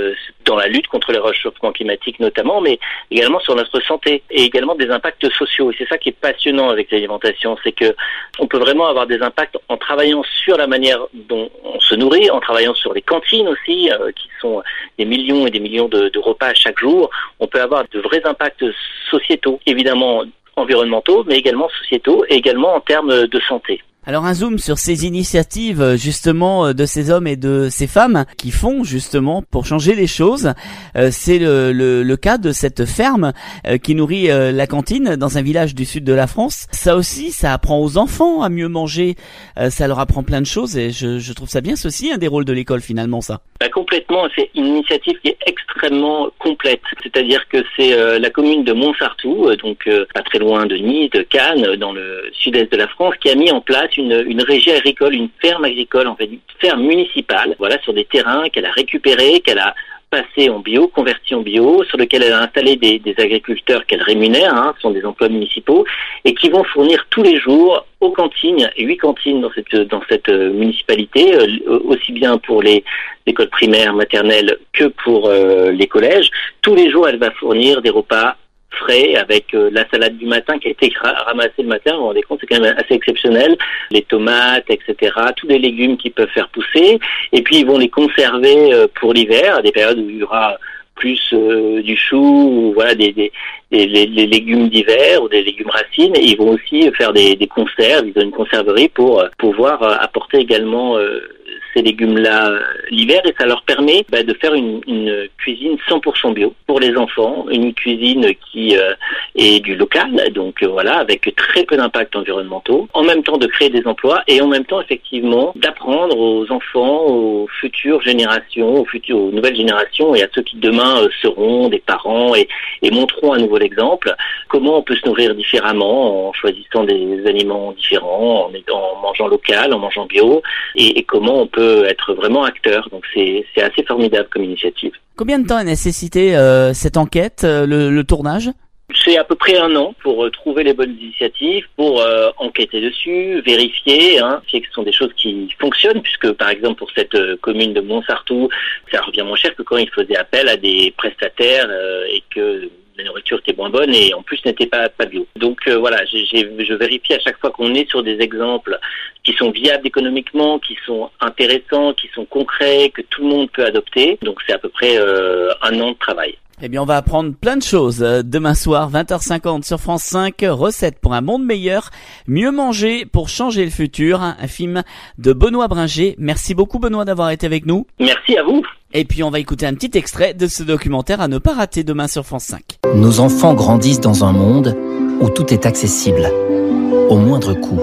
dans la lutte contre le réchauffement climatique notamment, mais également sur notre santé et également des impacts sociaux. Et c'est ça qui est passionnant avec l'alimentation, c'est que on peut vraiment avoir des impacts en travaillant sur la manière dont on se nourrit, en travaillant sur les cantines aussi, euh, qui sont des millions et des millions de, de repas chaque jour. On peut avoir de vrais impacts sociétaux, évidemment environnementaux, mais également sociétaux et également en termes de santé. Alors un zoom sur ces initiatives justement de ces hommes et de ces femmes qui font justement pour changer les choses. Euh, c'est le, le, le cas de cette ferme euh, qui nourrit euh, la cantine dans un village du sud de la France. Ça aussi, ça apprend aux enfants à mieux manger. Euh, ça leur apprend plein de choses et je, je trouve ça bien. C'est aussi un des rôles de l'école finalement, ça. Bah, complètement, c'est une initiative qui est extrêmement complète. C'est-à-dire que c'est euh, la commune de Montsartou, euh, donc euh, pas très loin de Nice, de Cannes, dans le sud-est de la France, qui a mis en place une, une régie agricole, une ferme agricole, en fait, une ferme municipale, voilà, sur des terrains qu'elle a récupérés, qu'elle a passé en bio, converti en bio, sur lequel elle a installé des, des agriculteurs qu'elle rémunère, hein, ce sont des emplois municipaux, et qui vont fournir tous les jours aux cantines, huit cantines dans cette dans cette municipalité, euh, aussi bien pour les écoles primaires, maternelles que pour euh, les collèges. Tous les jours, elle va fournir des repas frais avec euh, la salade du matin qui a été ramassée le matin. Vous vous rendez compte, c'est quand même assez exceptionnel. Les tomates, et cetera. Tous les légumes qui peuvent faire pousser. Et puis, ils vont les conserver euh, pour l'hiver, à des périodes où il y aura plus euh, du chou, ou voilà, des, des, des les, les légumes d'hiver ou des légumes racines. Et ils vont aussi faire des, des conserves. Ils ont une conserverie pour euh, pouvoir euh, apporter également euh, ces légumes-là l'hiver, et ça leur permet bah, de faire une, une cuisine cent pour cent bio pour les enfants, une cuisine qui euh, est du local, donc euh, voilà, avec très peu d'impact environnementaux, en même temps de créer des emplois et en même temps effectivement d'apprendre aux enfants, aux futures générations, aux futures, aux nouvelles générations et à ceux qui demain euh, seront des parents et, et montreront un nouvel exemple, comment on peut se nourrir différemment en choisissant des aliments différents, en, en mangeant local, en mangeant bio, et, et comment on peut être vraiment acteur. Donc c'est, c'est assez formidable comme initiative. Combien de temps a nécessité euh, cette enquête, euh, le, le tournage ? C'est à peu près un an pour euh, trouver les bonnes initiatives, pour euh, enquêter dessus, vérifier, hein, que ce sont des choses qui fonctionnent, puisque par exemple pour cette euh, commune de Montsartou, ça revient moins cher que quand ils faisaient appel à des prestataires euh, et que la nourriture était moins bonne et en plus n'était pas pas bio. Donc euh, voilà, j'ai, j'ai, je vérifie à chaque fois qu'on est sur des exemples qui sont viables économiquement, qui sont intéressants, qui sont concrets, que tout le monde peut adopter. Donc c'est à peu près euh, un an de travail. Eh bien, on va apprendre plein de choses. Demain soir, vingt heures cinquante sur France cinq, recettes pour un monde meilleur, mieux manger pour changer le futur, un film de Benoît Bringer. Merci beaucoup Benoît d'avoir été avec nous. Merci à vous. Et puis on va écouter un petit extrait de ce documentaire à ne pas rater demain sur France cinq. Nos enfants grandissent dans un monde où tout est accessible, au moindre coût.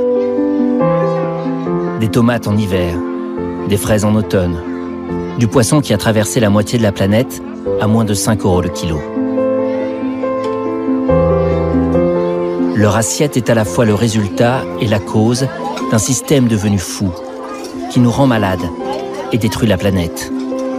Des tomates en hiver, des fraises en automne, du poisson qui a traversé la moitié de la planète à moins de cinq euros le kilo. Leur assiette est à la fois le résultat et la cause d'un système devenu fou, qui nous rend malades et détruit la planète.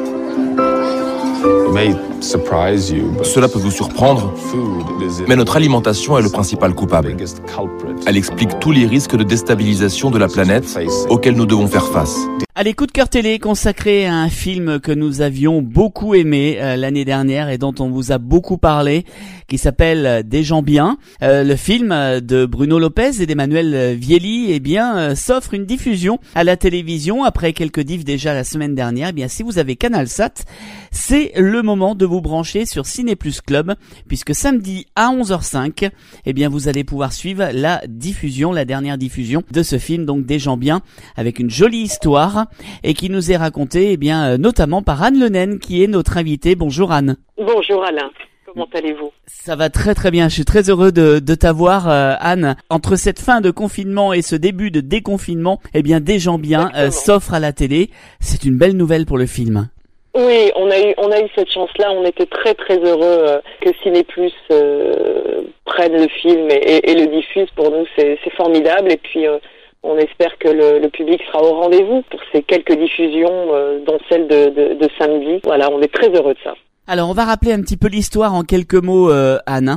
Cela peut vous surprendre, mais notre alimentation est le principal coupable. Elle explique tous les risques de déstabilisation de la planète auxquels nous devons faire face. Allez, coup de cœur télé consacré à un film que nous avions beaucoup aimé euh, l'année dernière et dont on vous a beaucoup parlé, qui s'appelle Des gens bien. Euh, le film de Bruno Lopez et d'Emmanuel Vieli, eh bien, euh, s'offre une diffusion à la télévision après quelques diffs déjà la semaine dernière. Eh bien, si vous avez CanalSat, c'est le moment de vous brancher sur Ciné Plus Club, puisque samedi à onze heures cinq, eh bien, vous allez pouvoir suivre la diffusion, la dernière diffusion de ce film, donc Des gens bien, avec une jolie histoire, et qui nous est raconté, eh bien, euh, notamment par Anne Lenaine, qui est notre invitée. Bonjour Anne. Bonjour Alain. Comment allez-vous ? Ça va très très bien. Je suis très heureux de, de t'avoir, euh, Anne. Entre cette fin de confinement et ce début de déconfinement, eh bien, Des gens bien euh, s'offre à la télé. C'est une belle nouvelle pour le film. Oui, on a eu on a eu cette chance-là. On était très très heureux euh, que Ciné Plus euh, prenne le film et, et, et le diffuse. Pour nous, c'est, c'est formidable. Et puis euh, on espère que le, le public sera au rendez-vous pour ces quelques diffusions, euh, dont celle de, de, de samedi. Voilà, on est très heureux de ça. Alors, on va rappeler un petit peu l'histoire en quelques mots, euh, Anne. Alors,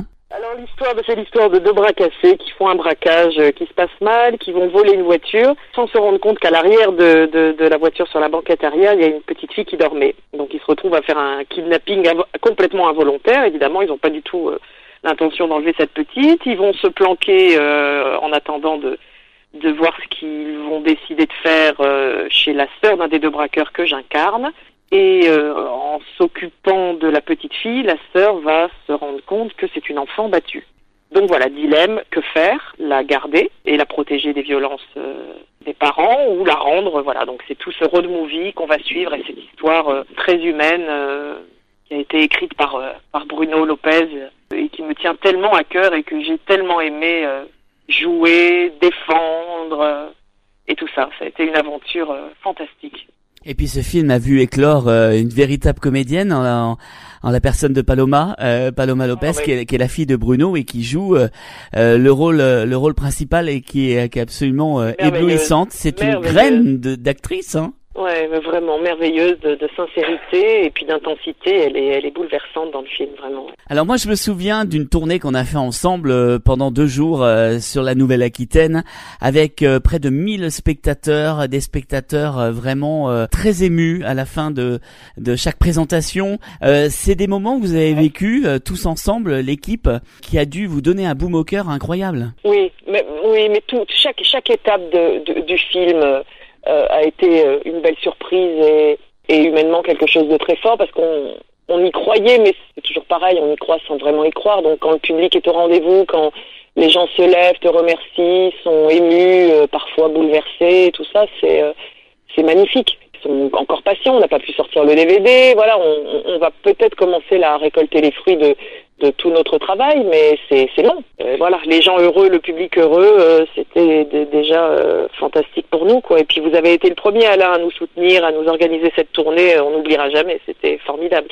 Alors l'histoire, c'est l'histoire de deux bras cassés qui font un braquage euh, qui se passe mal, qui vont voler une voiture sans se rendre compte qu'à l'arrière de, de, de la voiture sur la banquette arrière, il y a une petite fille qui dormait. Donc ils se retrouvent à faire un kidnapping invo- complètement involontaire. Évidemment, ils n'ont pas du tout euh, l'intention d'enlever cette petite. Ils vont se planquer euh, en attendant de, de voir ce qu'ils vont décider de faire euh, chez la sœur d'un des deux braqueurs que j'incarne. Et euh, en s'occupant de la petite fille, la sœur va se rendre compte que c'est une enfant battue. Donc voilà, dilemme, que faire? La garder et la protéger des violences euh, des parents ou la rendre? Voilà, donc c'est tout ce road movie qu'on va suivre et cette histoire euh, très humaine euh, qui a été écrite par, euh, par Bruno Lopez euh, et qui me tient tellement à cœur et que j'ai tellement aimé euh, jouer, défendre euh, et tout ça. Ça a été une aventure euh, fantastique. Et puis ce film a vu éclore euh, une véritable comédienne en, en, en la personne de Paloma, euh, Paloma Lopez, oh, oui. qui, est, qui est la fille de Bruno et qui joue euh, euh, le rôle euh, le rôle principal et qui est, qui est absolument euh, éblouissante. C'est une graine de, d'actrice, hein. Ouais, mais vraiment merveilleuse de, de sincérité et puis d'intensité. Elle est, elle est bouleversante dans le film, vraiment. Alors moi, je me souviens d'une tournée qu'on a fait ensemble euh, pendant deux jours euh, sur la Nouvelle-Aquitaine, avec euh, près de mille spectateurs, des spectateurs euh, vraiment euh, très émus à la fin de de chaque présentation. Euh, c'est des moments que vous avez vécu euh, tous ensemble, l'équipe, qui a dû vous donner un boom au cœur incroyable. Oui, mais oui, mais tout, chaque chaque étape de, de du film. Euh, Euh, a été euh, une belle surprise et, et humainement quelque chose de très fort parce qu'on on y croyait, mais c'est toujours pareil, on y croit sans vraiment y croire. Donc quand le public est au rendez-vous, quand les gens se lèvent, te remercient, sont émus, euh, parfois bouleversés, tout ça, c'est euh, c'est magnifique. Ils sont encore patients, on n'a pas pu sortir le D V D, voilà, on, on va peut-être commencer là, à récolter les fruits de de tout notre travail, mais c'est c'est long. Euh, voilà, les gens heureux, le public heureux, euh, c'était d- déjà euh, fantastique pour nous, quoi. Et puis vous avez été le premier, Alain, à nous soutenir, à nous organiser cette tournée. On n'oubliera jamais. C'était formidable.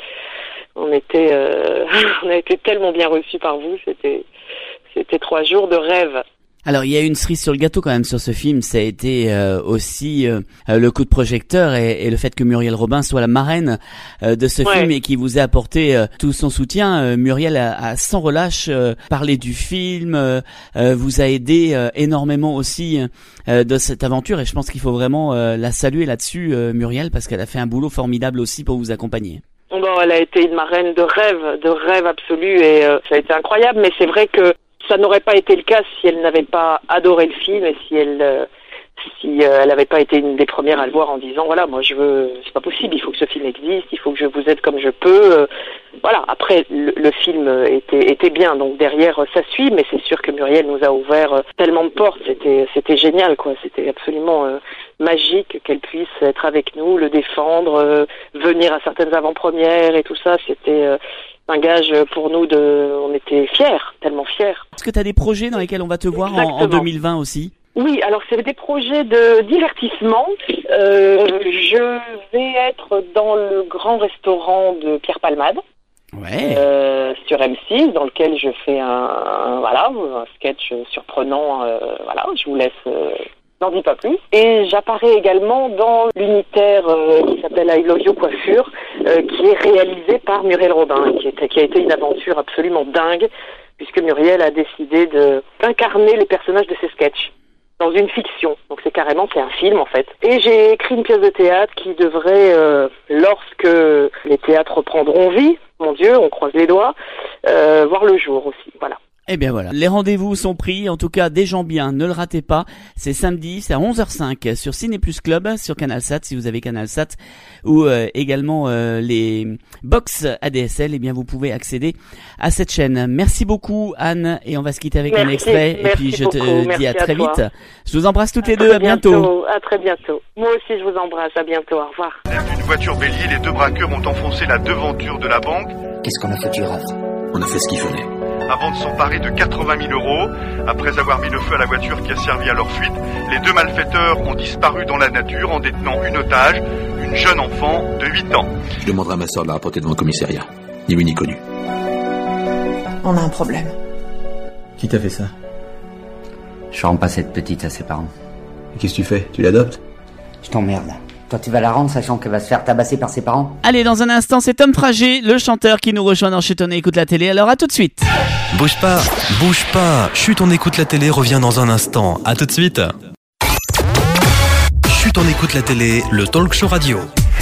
On était, euh, on a été tellement bien reçus par vous. C'était, c'était trois jours de rêve. Alors il y a une cerise sur le gâteau quand même sur ce film, ça a été euh, aussi euh, le coup de projecteur et, et le fait que Muriel Robin soit la marraine euh, de ce ouais. film et qui vous a apporté euh, tout son soutien. Euh, Muriel a, a sans relâche euh, parlé du film, euh, euh, vous a aidé euh, énormément aussi euh, de cette aventure et je pense qu'il faut vraiment euh, la saluer là-dessus, euh, Muriel, parce qu'elle a fait un boulot formidable aussi pour vous accompagner. Bon, elle a été une marraine de rêve, de rêve absolu et euh, ça a été incroyable, mais c'est vrai que ça n'aurait pas été le cas si elle n'avait pas adoré le film et si elle euh, si euh, elle n'avait pas été une des premières à le voir en disant voilà, moi je veux, c'est pas possible, il faut que ce film existe, il faut que je vous aide comme je peux. Euh, voilà, après le, le film était était bien, donc derrière ça suit, mais c'est sûr que Muriel nous a ouvert tellement de portes, c'était c'était génial, quoi, c'était absolument euh, magique qu'elle puisse être avec nous, le défendre, euh, venir à certaines avant-premières et tout ça, c'était euh, un gage pour nous de, on était fiers, tellement fiers. Est-ce que tu as des projets dans lesquels on va te voir en, en deux mille vingt aussi? Oui, alors c'est des projets de divertissement. Euh, je vais être dans le grand restaurant de Pierre Palmade. Ouais. Euh, sur M six, dans lequel je fais un, un voilà, un sketch surprenant. Euh, voilà, je vous laisse. Euh, N'en dis pas plus. Et j'apparais également dans l'unitaire euh, qui s'appelle I Love You Coiffure, euh, qui est réalisé par Muriel Robin, qui, était, qui a été une aventure absolument dingue, puisque Muriel a décidé de d'incarner les personnages de ses sketchs dans une fiction. Donc c'est carrément, c'est un film en fait. Et j'ai écrit une pièce de théâtre qui devrait, euh, lorsque les théâtres reprendront vie, mon Dieu, on croise les doigts, euh, voir le jour aussi. Voilà. Eh bien voilà, les rendez-vous sont pris, en tout cas des gens bien, ne le ratez pas, c'est samedi, c'est à onze heures cinq sur Ciné Plus Club, sur CanalSat si vous avez CanalSat, ou euh, également euh, les box A D S L, eh bien vous pouvez accéder à cette chaîne. Merci beaucoup Anne, et on va se quitter avec merci, un extrait, et puis je te beaucoup, dis à très à vite. Je vous embrasse toutes à les deux, à bientôt. bientôt. À très bientôt. Moi aussi je vous embrasse, à bientôt, au revoir. D'une voiture bélier, les deux braqueurs ont enfoncé la devanture de la banque. Qu'est-ce qu'on a fait, Girafe? On a fait ce qu'il fallait. Avant de s'emparer de quatre-vingt mille euros, après avoir mis le feu à la voiture qui a servi à leur fuite, les deux malfaiteurs ont disparu dans la nature en détenant une otage, une jeune enfant de huit ans. Je demanderai à ma soeur de la rapporter devant le commissariat. Ni vu ni connu. On a un problème. Qui t'a fait ça? Je rends pas cette petite à ses parents. Et qu'est-ce que tu fais? Tu l'adoptes? Je t'emmerde. Toi, tu vas la rendre sachant qu'elle va se faire tabasser par ses parents? Allez, dans un instant, c'est Tom Frager, le chanteur qui nous rejoint dans Chez Ton Écoute la télé. Alors, à tout de suite. Bouge pas, bouge pas. Chut, on écoute la télé revient dans un instant. À tout de suite. Chut, on écoute la télé, le talk show radio.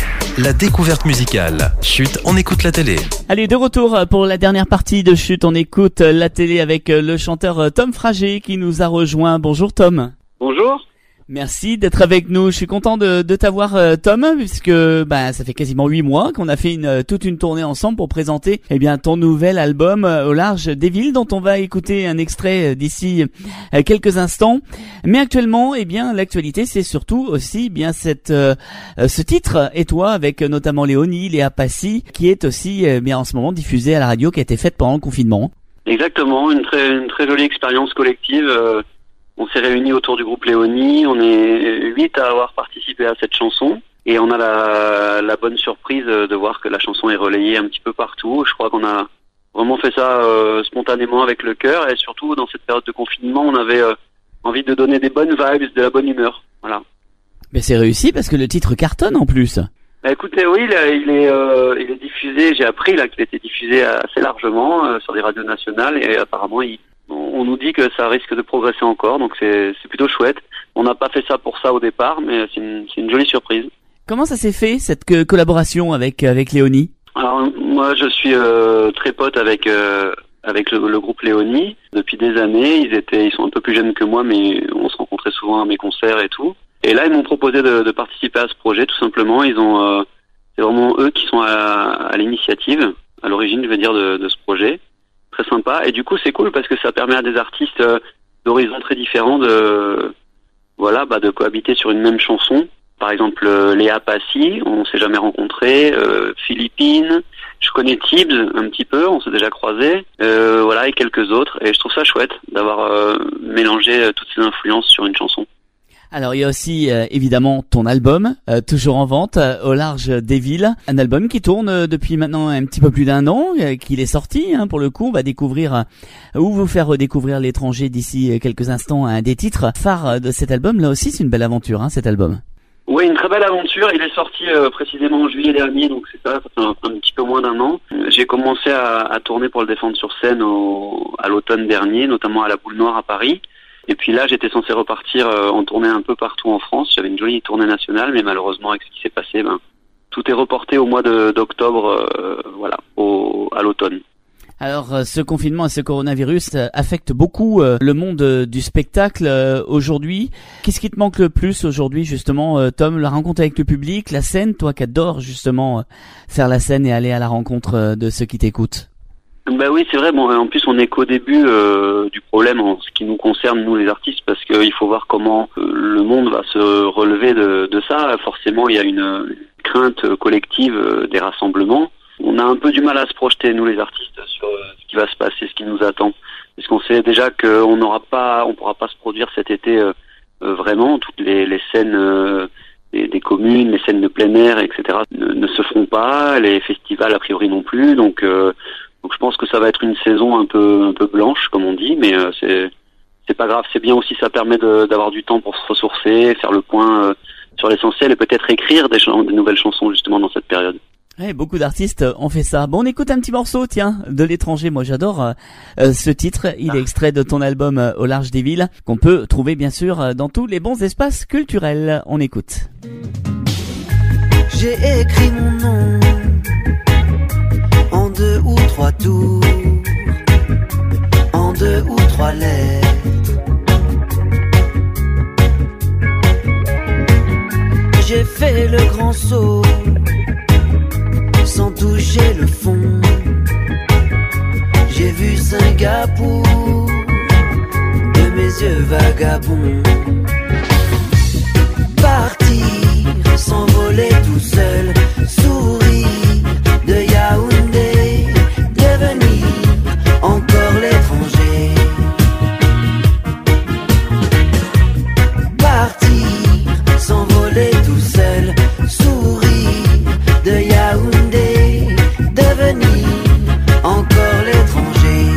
La découverte musicale. Chut, on écoute la télé. Allez, de retour pour la dernière partie de Chut, on écoute la télé avec le chanteur Tom Frager qui nous a rejoint. Bonjour Tom. Bonjour. Merci d'être avec nous. Je suis content de, de t'avoir, euh, Tom, puisque bah ça fait quasiment huit mois qu'on a fait une toute une tournée ensemble pour présenter eh bien ton nouvel album euh, Au large des villes, dont on va écouter un extrait d'ici euh, quelques instants. Mais actuellement, eh bien l'actualité, c'est surtout aussi eh bien cette euh, ce titre Et toi, avec notamment Léonie, Léa Passy, qui est aussi eh bien en ce moment diffusé à la radio, qui a été faite pendant le confinement. Exactement, une très une très jolie expérience collective. Euh... On s'est réunis autour du groupe Léonie, on est huit à avoir participé à cette chanson et on a la, la bonne surprise de voir que la chanson est relayée un petit peu partout. Je crois qu'on a vraiment fait ça euh, spontanément avec le cœur et surtout dans cette période de confinement, on avait euh, envie de donner des bonnes vibes, de la bonne humeur. Voilà. Mais c'est réussi parce que le titre cartonne en plus. Bah écoutez, oui, il est, il est, euh, il est diffusé, j'ai appris là qu'il était diffusé assez largement euh, sur des radios nationales et apparemment il on nous dit que ça risque de progresser encore, donc c'est, c'est plutôt chouette. On n'a pas fait ça pour ça au départ, mais c'est une, c'est une jolie surprise. Comment ça s'est fait, cette que, collaboration avec, avec Léonie? Alors, moi, je suis euh, très pote avec euh, avec le, le groupe Léonie depuis des années. Ils étaient, ils sont un peu plus jeunes que moi, mais on se rencontrait souvent à mes concerts et tout. Et là, ils m'ont proposé de, de participer à ce projet, tout simplement. Ils ont, euh, c'est vraiment eux qui sont à, à l'initiative, à l'origine, je veux dire, de, de ce projet. Très sympa, et du coup c'est cool parce que ça permet à des artistes euh, d'horizons très différents de voilà bah de cohabiter sur une même chanson. Par exemple euh, Léa Passy, on s'est jamais rencontrés, euh, Philippines, je connais Tibbs un petit peu, on s'est déjà croisés, euh, voilà, et quelques autres, et je trouve ça chouette d'avoir euh, mélangé euh, toutes ces influences sur une chanson. Alors il y a aussi euh, évidemment ton album, euh, toujours en vente, euh, Au large des villes. Un album qui tourne euh, depuis maintenant un petit peu plus d'un an, euh, qu'il est sorti, hein, pour le coup. On va découvrir, euh, ou vous faire redécouvrir l'étranger d'ici euh, quelques instants, un des titres phares de cet album. Là aussi c'est une belle aventure, hein, cet album. Oui, une très belle aventure. Il est sorti euh, précisément en juillet dernier, donc c'est ça, ça fait un, un petit peu moins d'un an. J'ai commencé à, à tourner pour le défendre sur scène au, à l'automne dernier, notamment à la Boule Noire à Paris. Et puis là, j'étais censé repartir euh, en tournée un peu partout en France. J'avais une jolie tournée nationale, mais malheureusement, avec ce qui s'est passé, ben, tout est reporté au mois de, d'octobre, euh, voilà, au, à l'automne. Alors, euh, ce confinement et ce coronavirus euh, affectent beaucoup euh, le monde euh, du spectacle euh, aujourd'hui. Qu'est-ce qui te manque le plus aujourd'hui, justement, euh, Tom? La rencontre avec le public, la scène, toi qui adores justement euh, faire la scène et aller à la rencontre euh, de ceux qui t'écoutent. Bah oui, c'est vrai. Bon, en plus, on n'est qu'au début euh, du problème en ce qui nous concerne, nous les artistes, parce qu'il faut voir comment euh, le monde va se relever de, de ça. Forcément, il y a une, une crainte collective euh, des rassemblements. On a un peu du mal à se projeter, nous les artistes, sur euh, ce qui va se passer, ce qui nous attend, parce qu'on sait déjà qu'on n'aura pas, on pourra pas se produire cet été euh, euh, vraiment. Toutes les, les scènes euh, des, des communes, les scènes de plein air, et cetera, ne, ne se feront pas. Les festivals, a priori, non plus. Donc euh, Donc je pense que ça va être une saison un peu un peu blanche, comme on dit, mais euh, c'est c'est pas grave, c'est bien aussi, ça permet de, d'avoir du temps pour se ressourcer, faire le point euh, sur l'essentiel et peut-être écrire des, ch- des nouvelles chansons justement dans cette période. Ouais, beaucoup d'artistes ont fait ça. Bon, on écoute un petit morceau, tiens, de l'étranger. Moi, j'adore euh, euh, ce titre. Il est extrait de ton album euh, Au large des villes, qu'on peut trouver bien sûr euh, dans tous les bons espaces culturels. On écoute. J'ai écrit mon nom en deux ou trois tours, en deux ou trois lettres. J'ai fait le grand saut sans toucher le fond. J'ai vu Singapour de mes yeux vagabonds. Partir, s'envoler tout seul, sourire de Yaoundé, devenir encore l'étranger. Partir, s'envoler tout seul, sourire de Yaoundé, devenir encore l'étranger.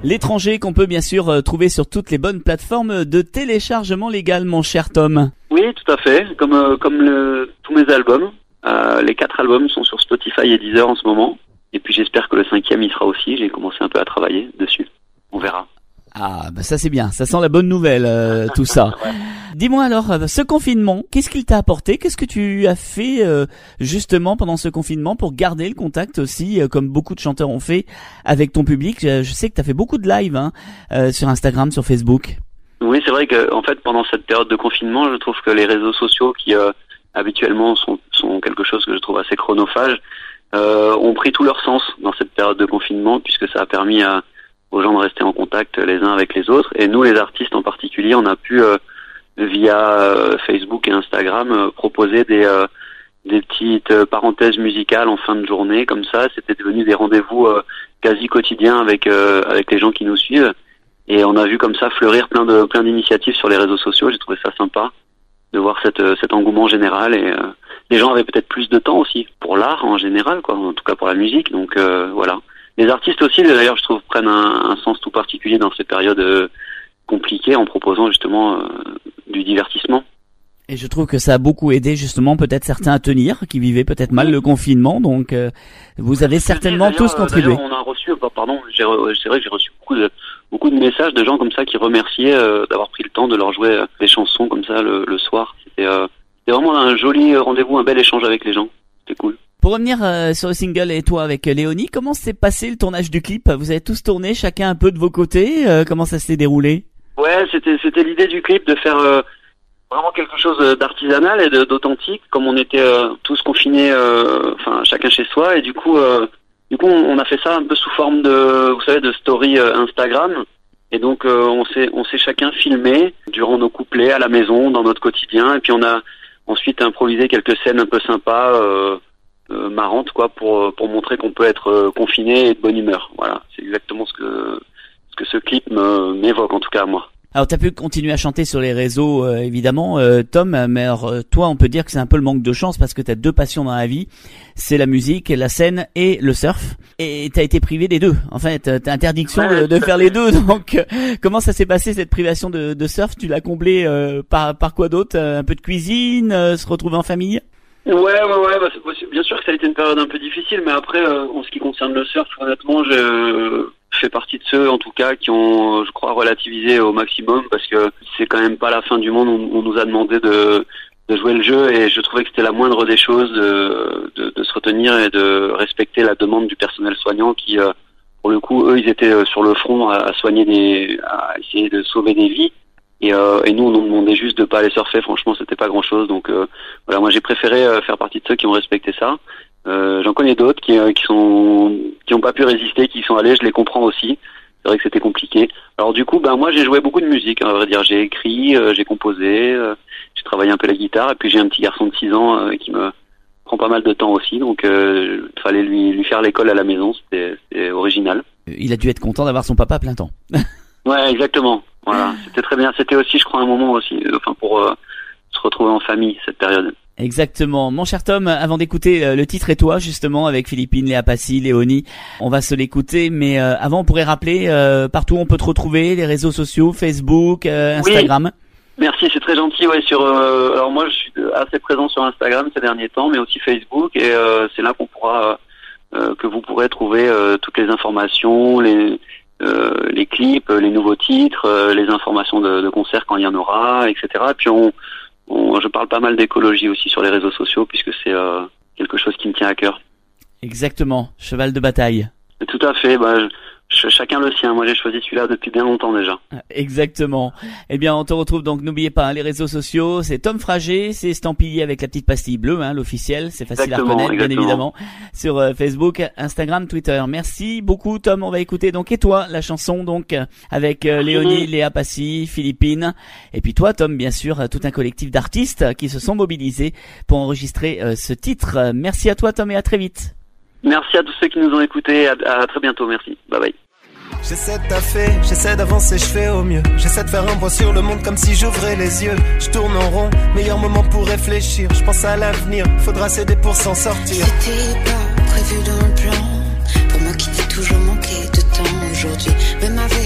L'étranger qu'on peut bien sûr euh, trouver sur toutes les bonnes plateformes de téléchargement légal, mon cher Tom. Oui, tout à fait. Comme euh, comme le, tous mes albums, euh, les quatre albums sont sur Spotify et Deezer en ce moment. Et puis j'espère que le cinquième y sera aussi. J'ai commencé un peu à travailler dessus. On verra. Ah, bah ça c'est bien. Ça sent la bonne nouvelle, euh, tout ça. Ouais. Dis-moi alors, euh, ce confinement, qu'est-ce qu'il t'a apporté? Qu'est-ce que tu as fait euh, justement pendant ce confinement pour garder le contact aussi, euh, comme beaucoup de chanteurs ont fait, avec ton public? Je, je sais que tu as fait beaucoup de live hein, euh, sur Instagram, sur Facebook. Oui, c'est vrai que en fait, pendant cette période de confinement, je trouve que les réseaux sociaux, qui euh, habituellement sont, sont quelque chose que je trouve assez chronophage, euh, ont pris tout leur sens dans cette période de confinement, puisque ça a permis à aux gens de rester en contact les uns avec les autres. Et nous, les artistes en particulier, on a pu, euh, via euh, Facebook et Instagram, euh, proposer des, euh, des petites euh, parenthèses musicales en fin de journée, comme ça. C'était devenu des rendez-vous euh, quasi quotidiens avec euh, avec les gens qui nous suivent. Et on a vu comme ça fleurir plein de plein d'initiatives sur les réseaux sociaux. J'ai trouvé ça sympa de voir cette, cet engouement général. Et euh, les gens avaient peut-être plus de temps aussi pour l'art en général, quoi. En tout cas pour la musique. Donc euh, voilà. Les artistes aussi, d'ailleurs, je trouve, prennent un, un sens tout particulier dans ces périodes euh, compliquées en proposant justement euh, du divertissement. Et je trouve que ça a beaucoup aidé justement peut-être certains à tenir, qui vivaient peut-être mal le confinement. Donc euh, vous avez certainement tous contribué. D'ailleurs, on a reçu, pardon, j'ai, c'est vrai que j'ai reçu beaucoup de beaucoup de messages de gens comme ça qui remerciaient euh, d'avoir pris le temps de leur jouer euh, des chansons comme ça le, le soir. C'était, euh, c'était vraiment un joli rendez-vous, un bel échange avec les gens. C'était cool. Pour revenir euh, sur le single et toi avec Léonie, comment s'est passé le tournage du clip? Vous avez tous tourné, chacun un peu de vos côtés. Euh, comment ça s'est déroulé? Ouais, c'était c'était l'idée du clip de faire euh, vraiment quelque chose d'artisanal et de, d'authentique, comme on était euh, tous confinés, euh, enfin chacun chez soi, et du coup, euh, du coup, on a fait ça un peu sous forme de, vous savez, de story euh, Instagram. Et donc euh, on s'est on s'est chacun filmé durant nos couplets à la maison, dans notre quotidien, et puis on a ensuite improvisé quelques scènes un peu sympas. Euh, Euh, marrante quoi pour pour montrer qu'on peut être euh, confiné et de bonne humeur. Voilà, c'est exactement ce que ce que ce clip me, m'évoque en tout cas à moi. Alors t'as pu continuer à chanter sur les réseaux euh, évidemment euh, Tom, mais alors euh, toi on peut dire que c'est un peu le manque de chance parce que t'as deux passions dans la vie, c'est la musique, la scène et le surf, et t'as été privé des deux. En fait t'as interdiction de, de faire les deux, donc euh, comment ça s'est passé cette privation de, de surf? Tu l'as comblé euh, par par quoi d'autre? Un peu de cuisine, euh, se retrouver en famille? Ouais, ouais, ouais, bah, c'est, bien sûr que ça a été une période un peu difficile, mais après, euh, en ce qui concerne le surf, honnêtement, je euh, fais partie de ceux, en tout cas, qui ont, je crois, relativisé au maximum, parce que c'est quand même pas la fin du monde. On, on nous a demandé de, de jouer le jeu, et je trouvais que c'était la moindre des choses de, de, de se retenir et de respecter la demande du personnel soignant qui, euh, pour le coup, eux, ils étaient sur le front à, à soigner des, à essayer de sauver des vies. Et, euh, et nous, on nous demandait juste de pas aller surfer. Franchement, c'était pas grand-chose. Donc euh, voilà, moi j'ai préféré euh, faire partie de ceux qui ont respecté ça. Euh, j'en connais d'autres qui, euh, qui sont qui ont pas pu résister, qui y sont allés. Je les comprends aussi. C'est vrai que c'était compliqué. Alors du coup, ben moi j'ai joué beaucoup de musique. Hein, à vrai dire, j'ai écrit, euh, j'ai composé, euh, j'ai travaillé un peu la guitare. Et puis j'ai un petit garçon de six ans euh, qui me prend pas mal de temps aussi. Donc euh, fallait lui lui faire l'école à la maison. C'était, c'était original. Il a dû être content d'avoir son papa à plein temps. Ouais, exactement. Voilà, c'était très bien. C'était aussi, je crois, un moment aussi, enfin pour euh, se retrouver en famille cette période. Exactement. Mon cher Tom, avant d'écouter euh, le titre et toi justement avec Philippine, Léa Passy, Léonie, on va se l'écouter. Mais euh, avant, on pourrait rappeler euh, partout où on peut te retrouver, les réseaux sociaux, Facebook, euh, Instagram. Oui. Merci, c'est très gentil. Ouais, sur euh, alors moi, je suis assez présent sur Instagram ces derniers temps, mais aussi Facebook, et euh, c'est là qu'on pourra euh, que vous pourrez trouver euh, toutes les informations, les Euh, les clips, les nouveaux titres, euh, les informations de, de concerts quand il y en aura, et cetera. Et puis on, on, je parle pas mal d'écologie aussi sur les réseaux sociaux puisque c'est euh, quelque chose qui me tient à cœur. Exactement, cheval de bataille. Tout à fait. Bah, je, je, chacun le sien. Moi, j'ai choisi celui-là depuis bien longtemps déjà. Exactement. Eh bien, on te retrouve donc. N'oubliez pas hein, les réseaux sociaux. C'est Tom Frager, c'est estampillé avec la petite pastille bleue, hein, l'officiel. C'est facile exactement, à reconnaître, exactement. Bien évidemment. Sur euh, Facebook, Instagram, Twitter. Merci beaucoup, Tom. On va écouter donc et toi la chanson donc avec euh, Léonie, Léa Passy, Philippine, et puis toi, Tom, bien sûr, tout un collectif d'artistes qui se sont mobilisés pour enregistrer euh, ce titre. Merci à toi, Tom, et à très vite. Merci à tous ceux qui nous ont écoutés. À, à très bientôt. Merci. Bye bye. J'essaie de taffer, j'essaie d'avancer, je fais au mieux. J'essaie de faire un point sur le monde comme si j'ouvrais les yeux. Je tourne en rond, meilleur moment pour réfléchir. Je pense à l'avenir, faudra s'aider pour s'en sortir. C'était pas prévu dans le plan, pour moi qui t'ai toujours manqué de temps aujourd'hui. Même avec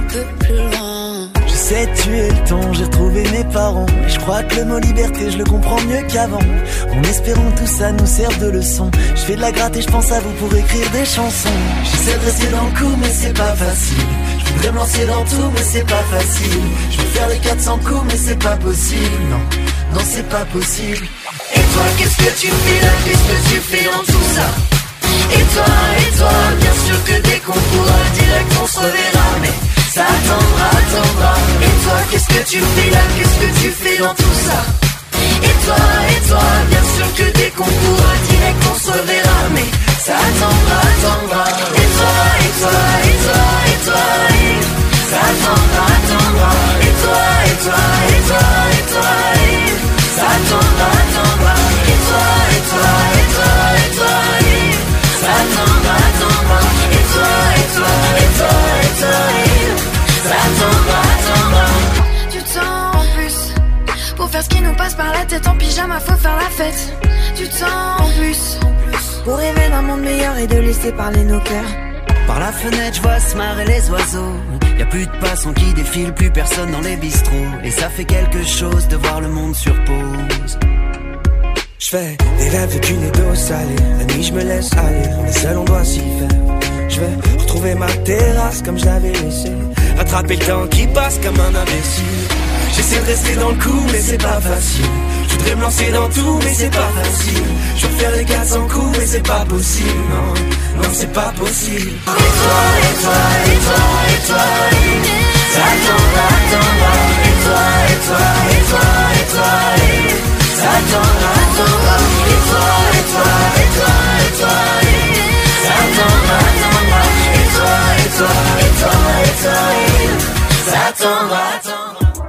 peu plus loin. J'essaie de tuer le temps, j'ai retrouvé mes parents. Et je crois que le mot liberté, je le comprends mieux qu'avant. En espérant tout ça nous serve de leçon. Je fais de la gratte et je pense à vous pour écrire des chansons. J'essaie de rester dans le coup mais c'est pas facile. Je voudrais me lancer dans tout mais c'est pas facile. Je veux faire les quatre cents coups mais c'est pas possible. Non, non c'est pas possible. Et toi qu'est-ce que tu fais là, qu'est-ce que tu fais dans tout ça? Et toi, et toi, bien sûr que dès qu'on pourra direct on se reverra. Mais ça attendra, attendra. Et toi qu'est-ce que tu fais là, qu'est-ce que tu fais dans tout ça? Et toi, et toi, bien sûr que dès qu'on pourra direct on se reverra. Mais ça attendra, attendra. Et toi, et toi, et toi, et toi, et ça attendra, attendra. Et toi, et toi, et toi, et toi, et ça attendra, attendra. Et toi, et toi, et toi, et toi, et ça attendra, attendra. Et toi, et toi, et toi, et toi, et ça attendra, attendra. Du temps en plus pour faire ce qui nous passe par la tête en pyjama, faut faire la fête. Du temps en plus pour rêver d'un monde meilleur et de laisser parler nos cœurs. Par la fenêtre, je vois se marrer les oiseaux. Y a plus de passants qui défilent, plus personne dans les bistrots. Et ça fait quelque chose de voir le monde sur pause. Je fais des rêves avec une d'eau salée. La nuit je me laisse aller, on est seul, on doit s'y faire. Je vais retrouver ma terrasse comme je l'avais laissée. Rattraper le temps qui passe comme un imbécile. J'essaie de rester dans le coup mais c'est pas facile. Je voudrais me lancer dans tout mais c'est pas facile. Je veux faire les quatre cents coups mais c'est pas possible. Non, non c'est pas possible. Et toi, et toi, et toi, et toi, et ça attendra, attendra. Et toi, et toi, et toi, et toi, et ça attendra, attendra. Et toi, et toi, et toi, et toi, et ça attendra, attendra. Et toi, et toi, et toi, et toi, et ça attendra, attendra.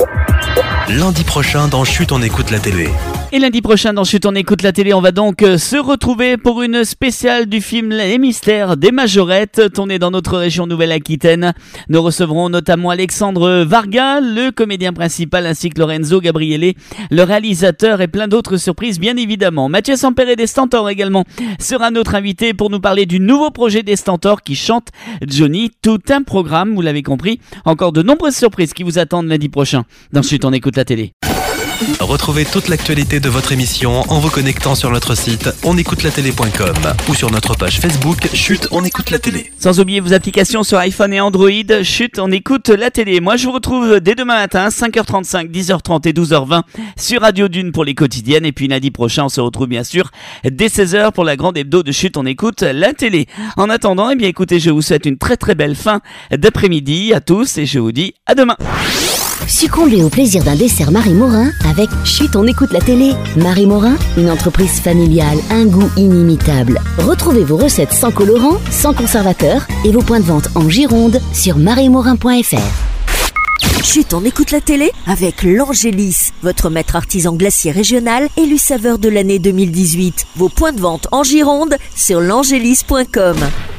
Lundi prochain dans Chut, on écoute la télé. Et lundi prochain dans Chut, on écoute la télé, on va donc euh, se retrouver pour une spéciale du film Les Mystères des Majorettes, tourné dans notre région Nouvelle-Aquitaine. Nous recevrons notamment Alexandre Varga, le comédien principal, ainsi que Lorenzo Gabriele, le réalisateur, et plein d'autres surprises bien évidemment. Mathieu Sampere des Stentors également sera notre invité pour nous parler du nouveau projet des Stentors qui chante Johnny. Tout un programme, vous l'avez compris, encore de nombreuses surprises qui vous attendent lundi prochain dans Chut, on écoute la télé. Retrouvez toute l'actualité de votre émission en vous connectant sur notre site onécoutelatélé point com ou sur notre page Facebook Chut, on écoute la télé. Sans oublier vos applications sur iPhone et Android. Chut, on écoute la télé. Moi, je vous retrouve dès demain matin, cinq heures trente-cinq, dix heures trente et douze heures vingt sur Radio Dune pour les quotidiennes. Et puis lundi prochain, on se retrouve bien sûr dès seize heures pour la grande hebdo de Chut, on écoute la télé. En attendant, eh bien écoutez, je vous souhaite une très très belle fin d'après-midi à tous et je vous dis à demain. Succombez au plaisir d'un dessert Marie Morin avec Chut, on écoute la télé. Marie Morin, une entreprise familiale, un goût inimitable. Retrouvez vos recettes sans colorant, sans conservateur et vos points de vente en Gironde sur marie morin point f r. Chut, on écoute la télé avec l'Angélis, votre maître artisan glacier régional élu saveur de l'année deux mille dix-huit. Vos points de vente en Gironde sur l'angélis point com.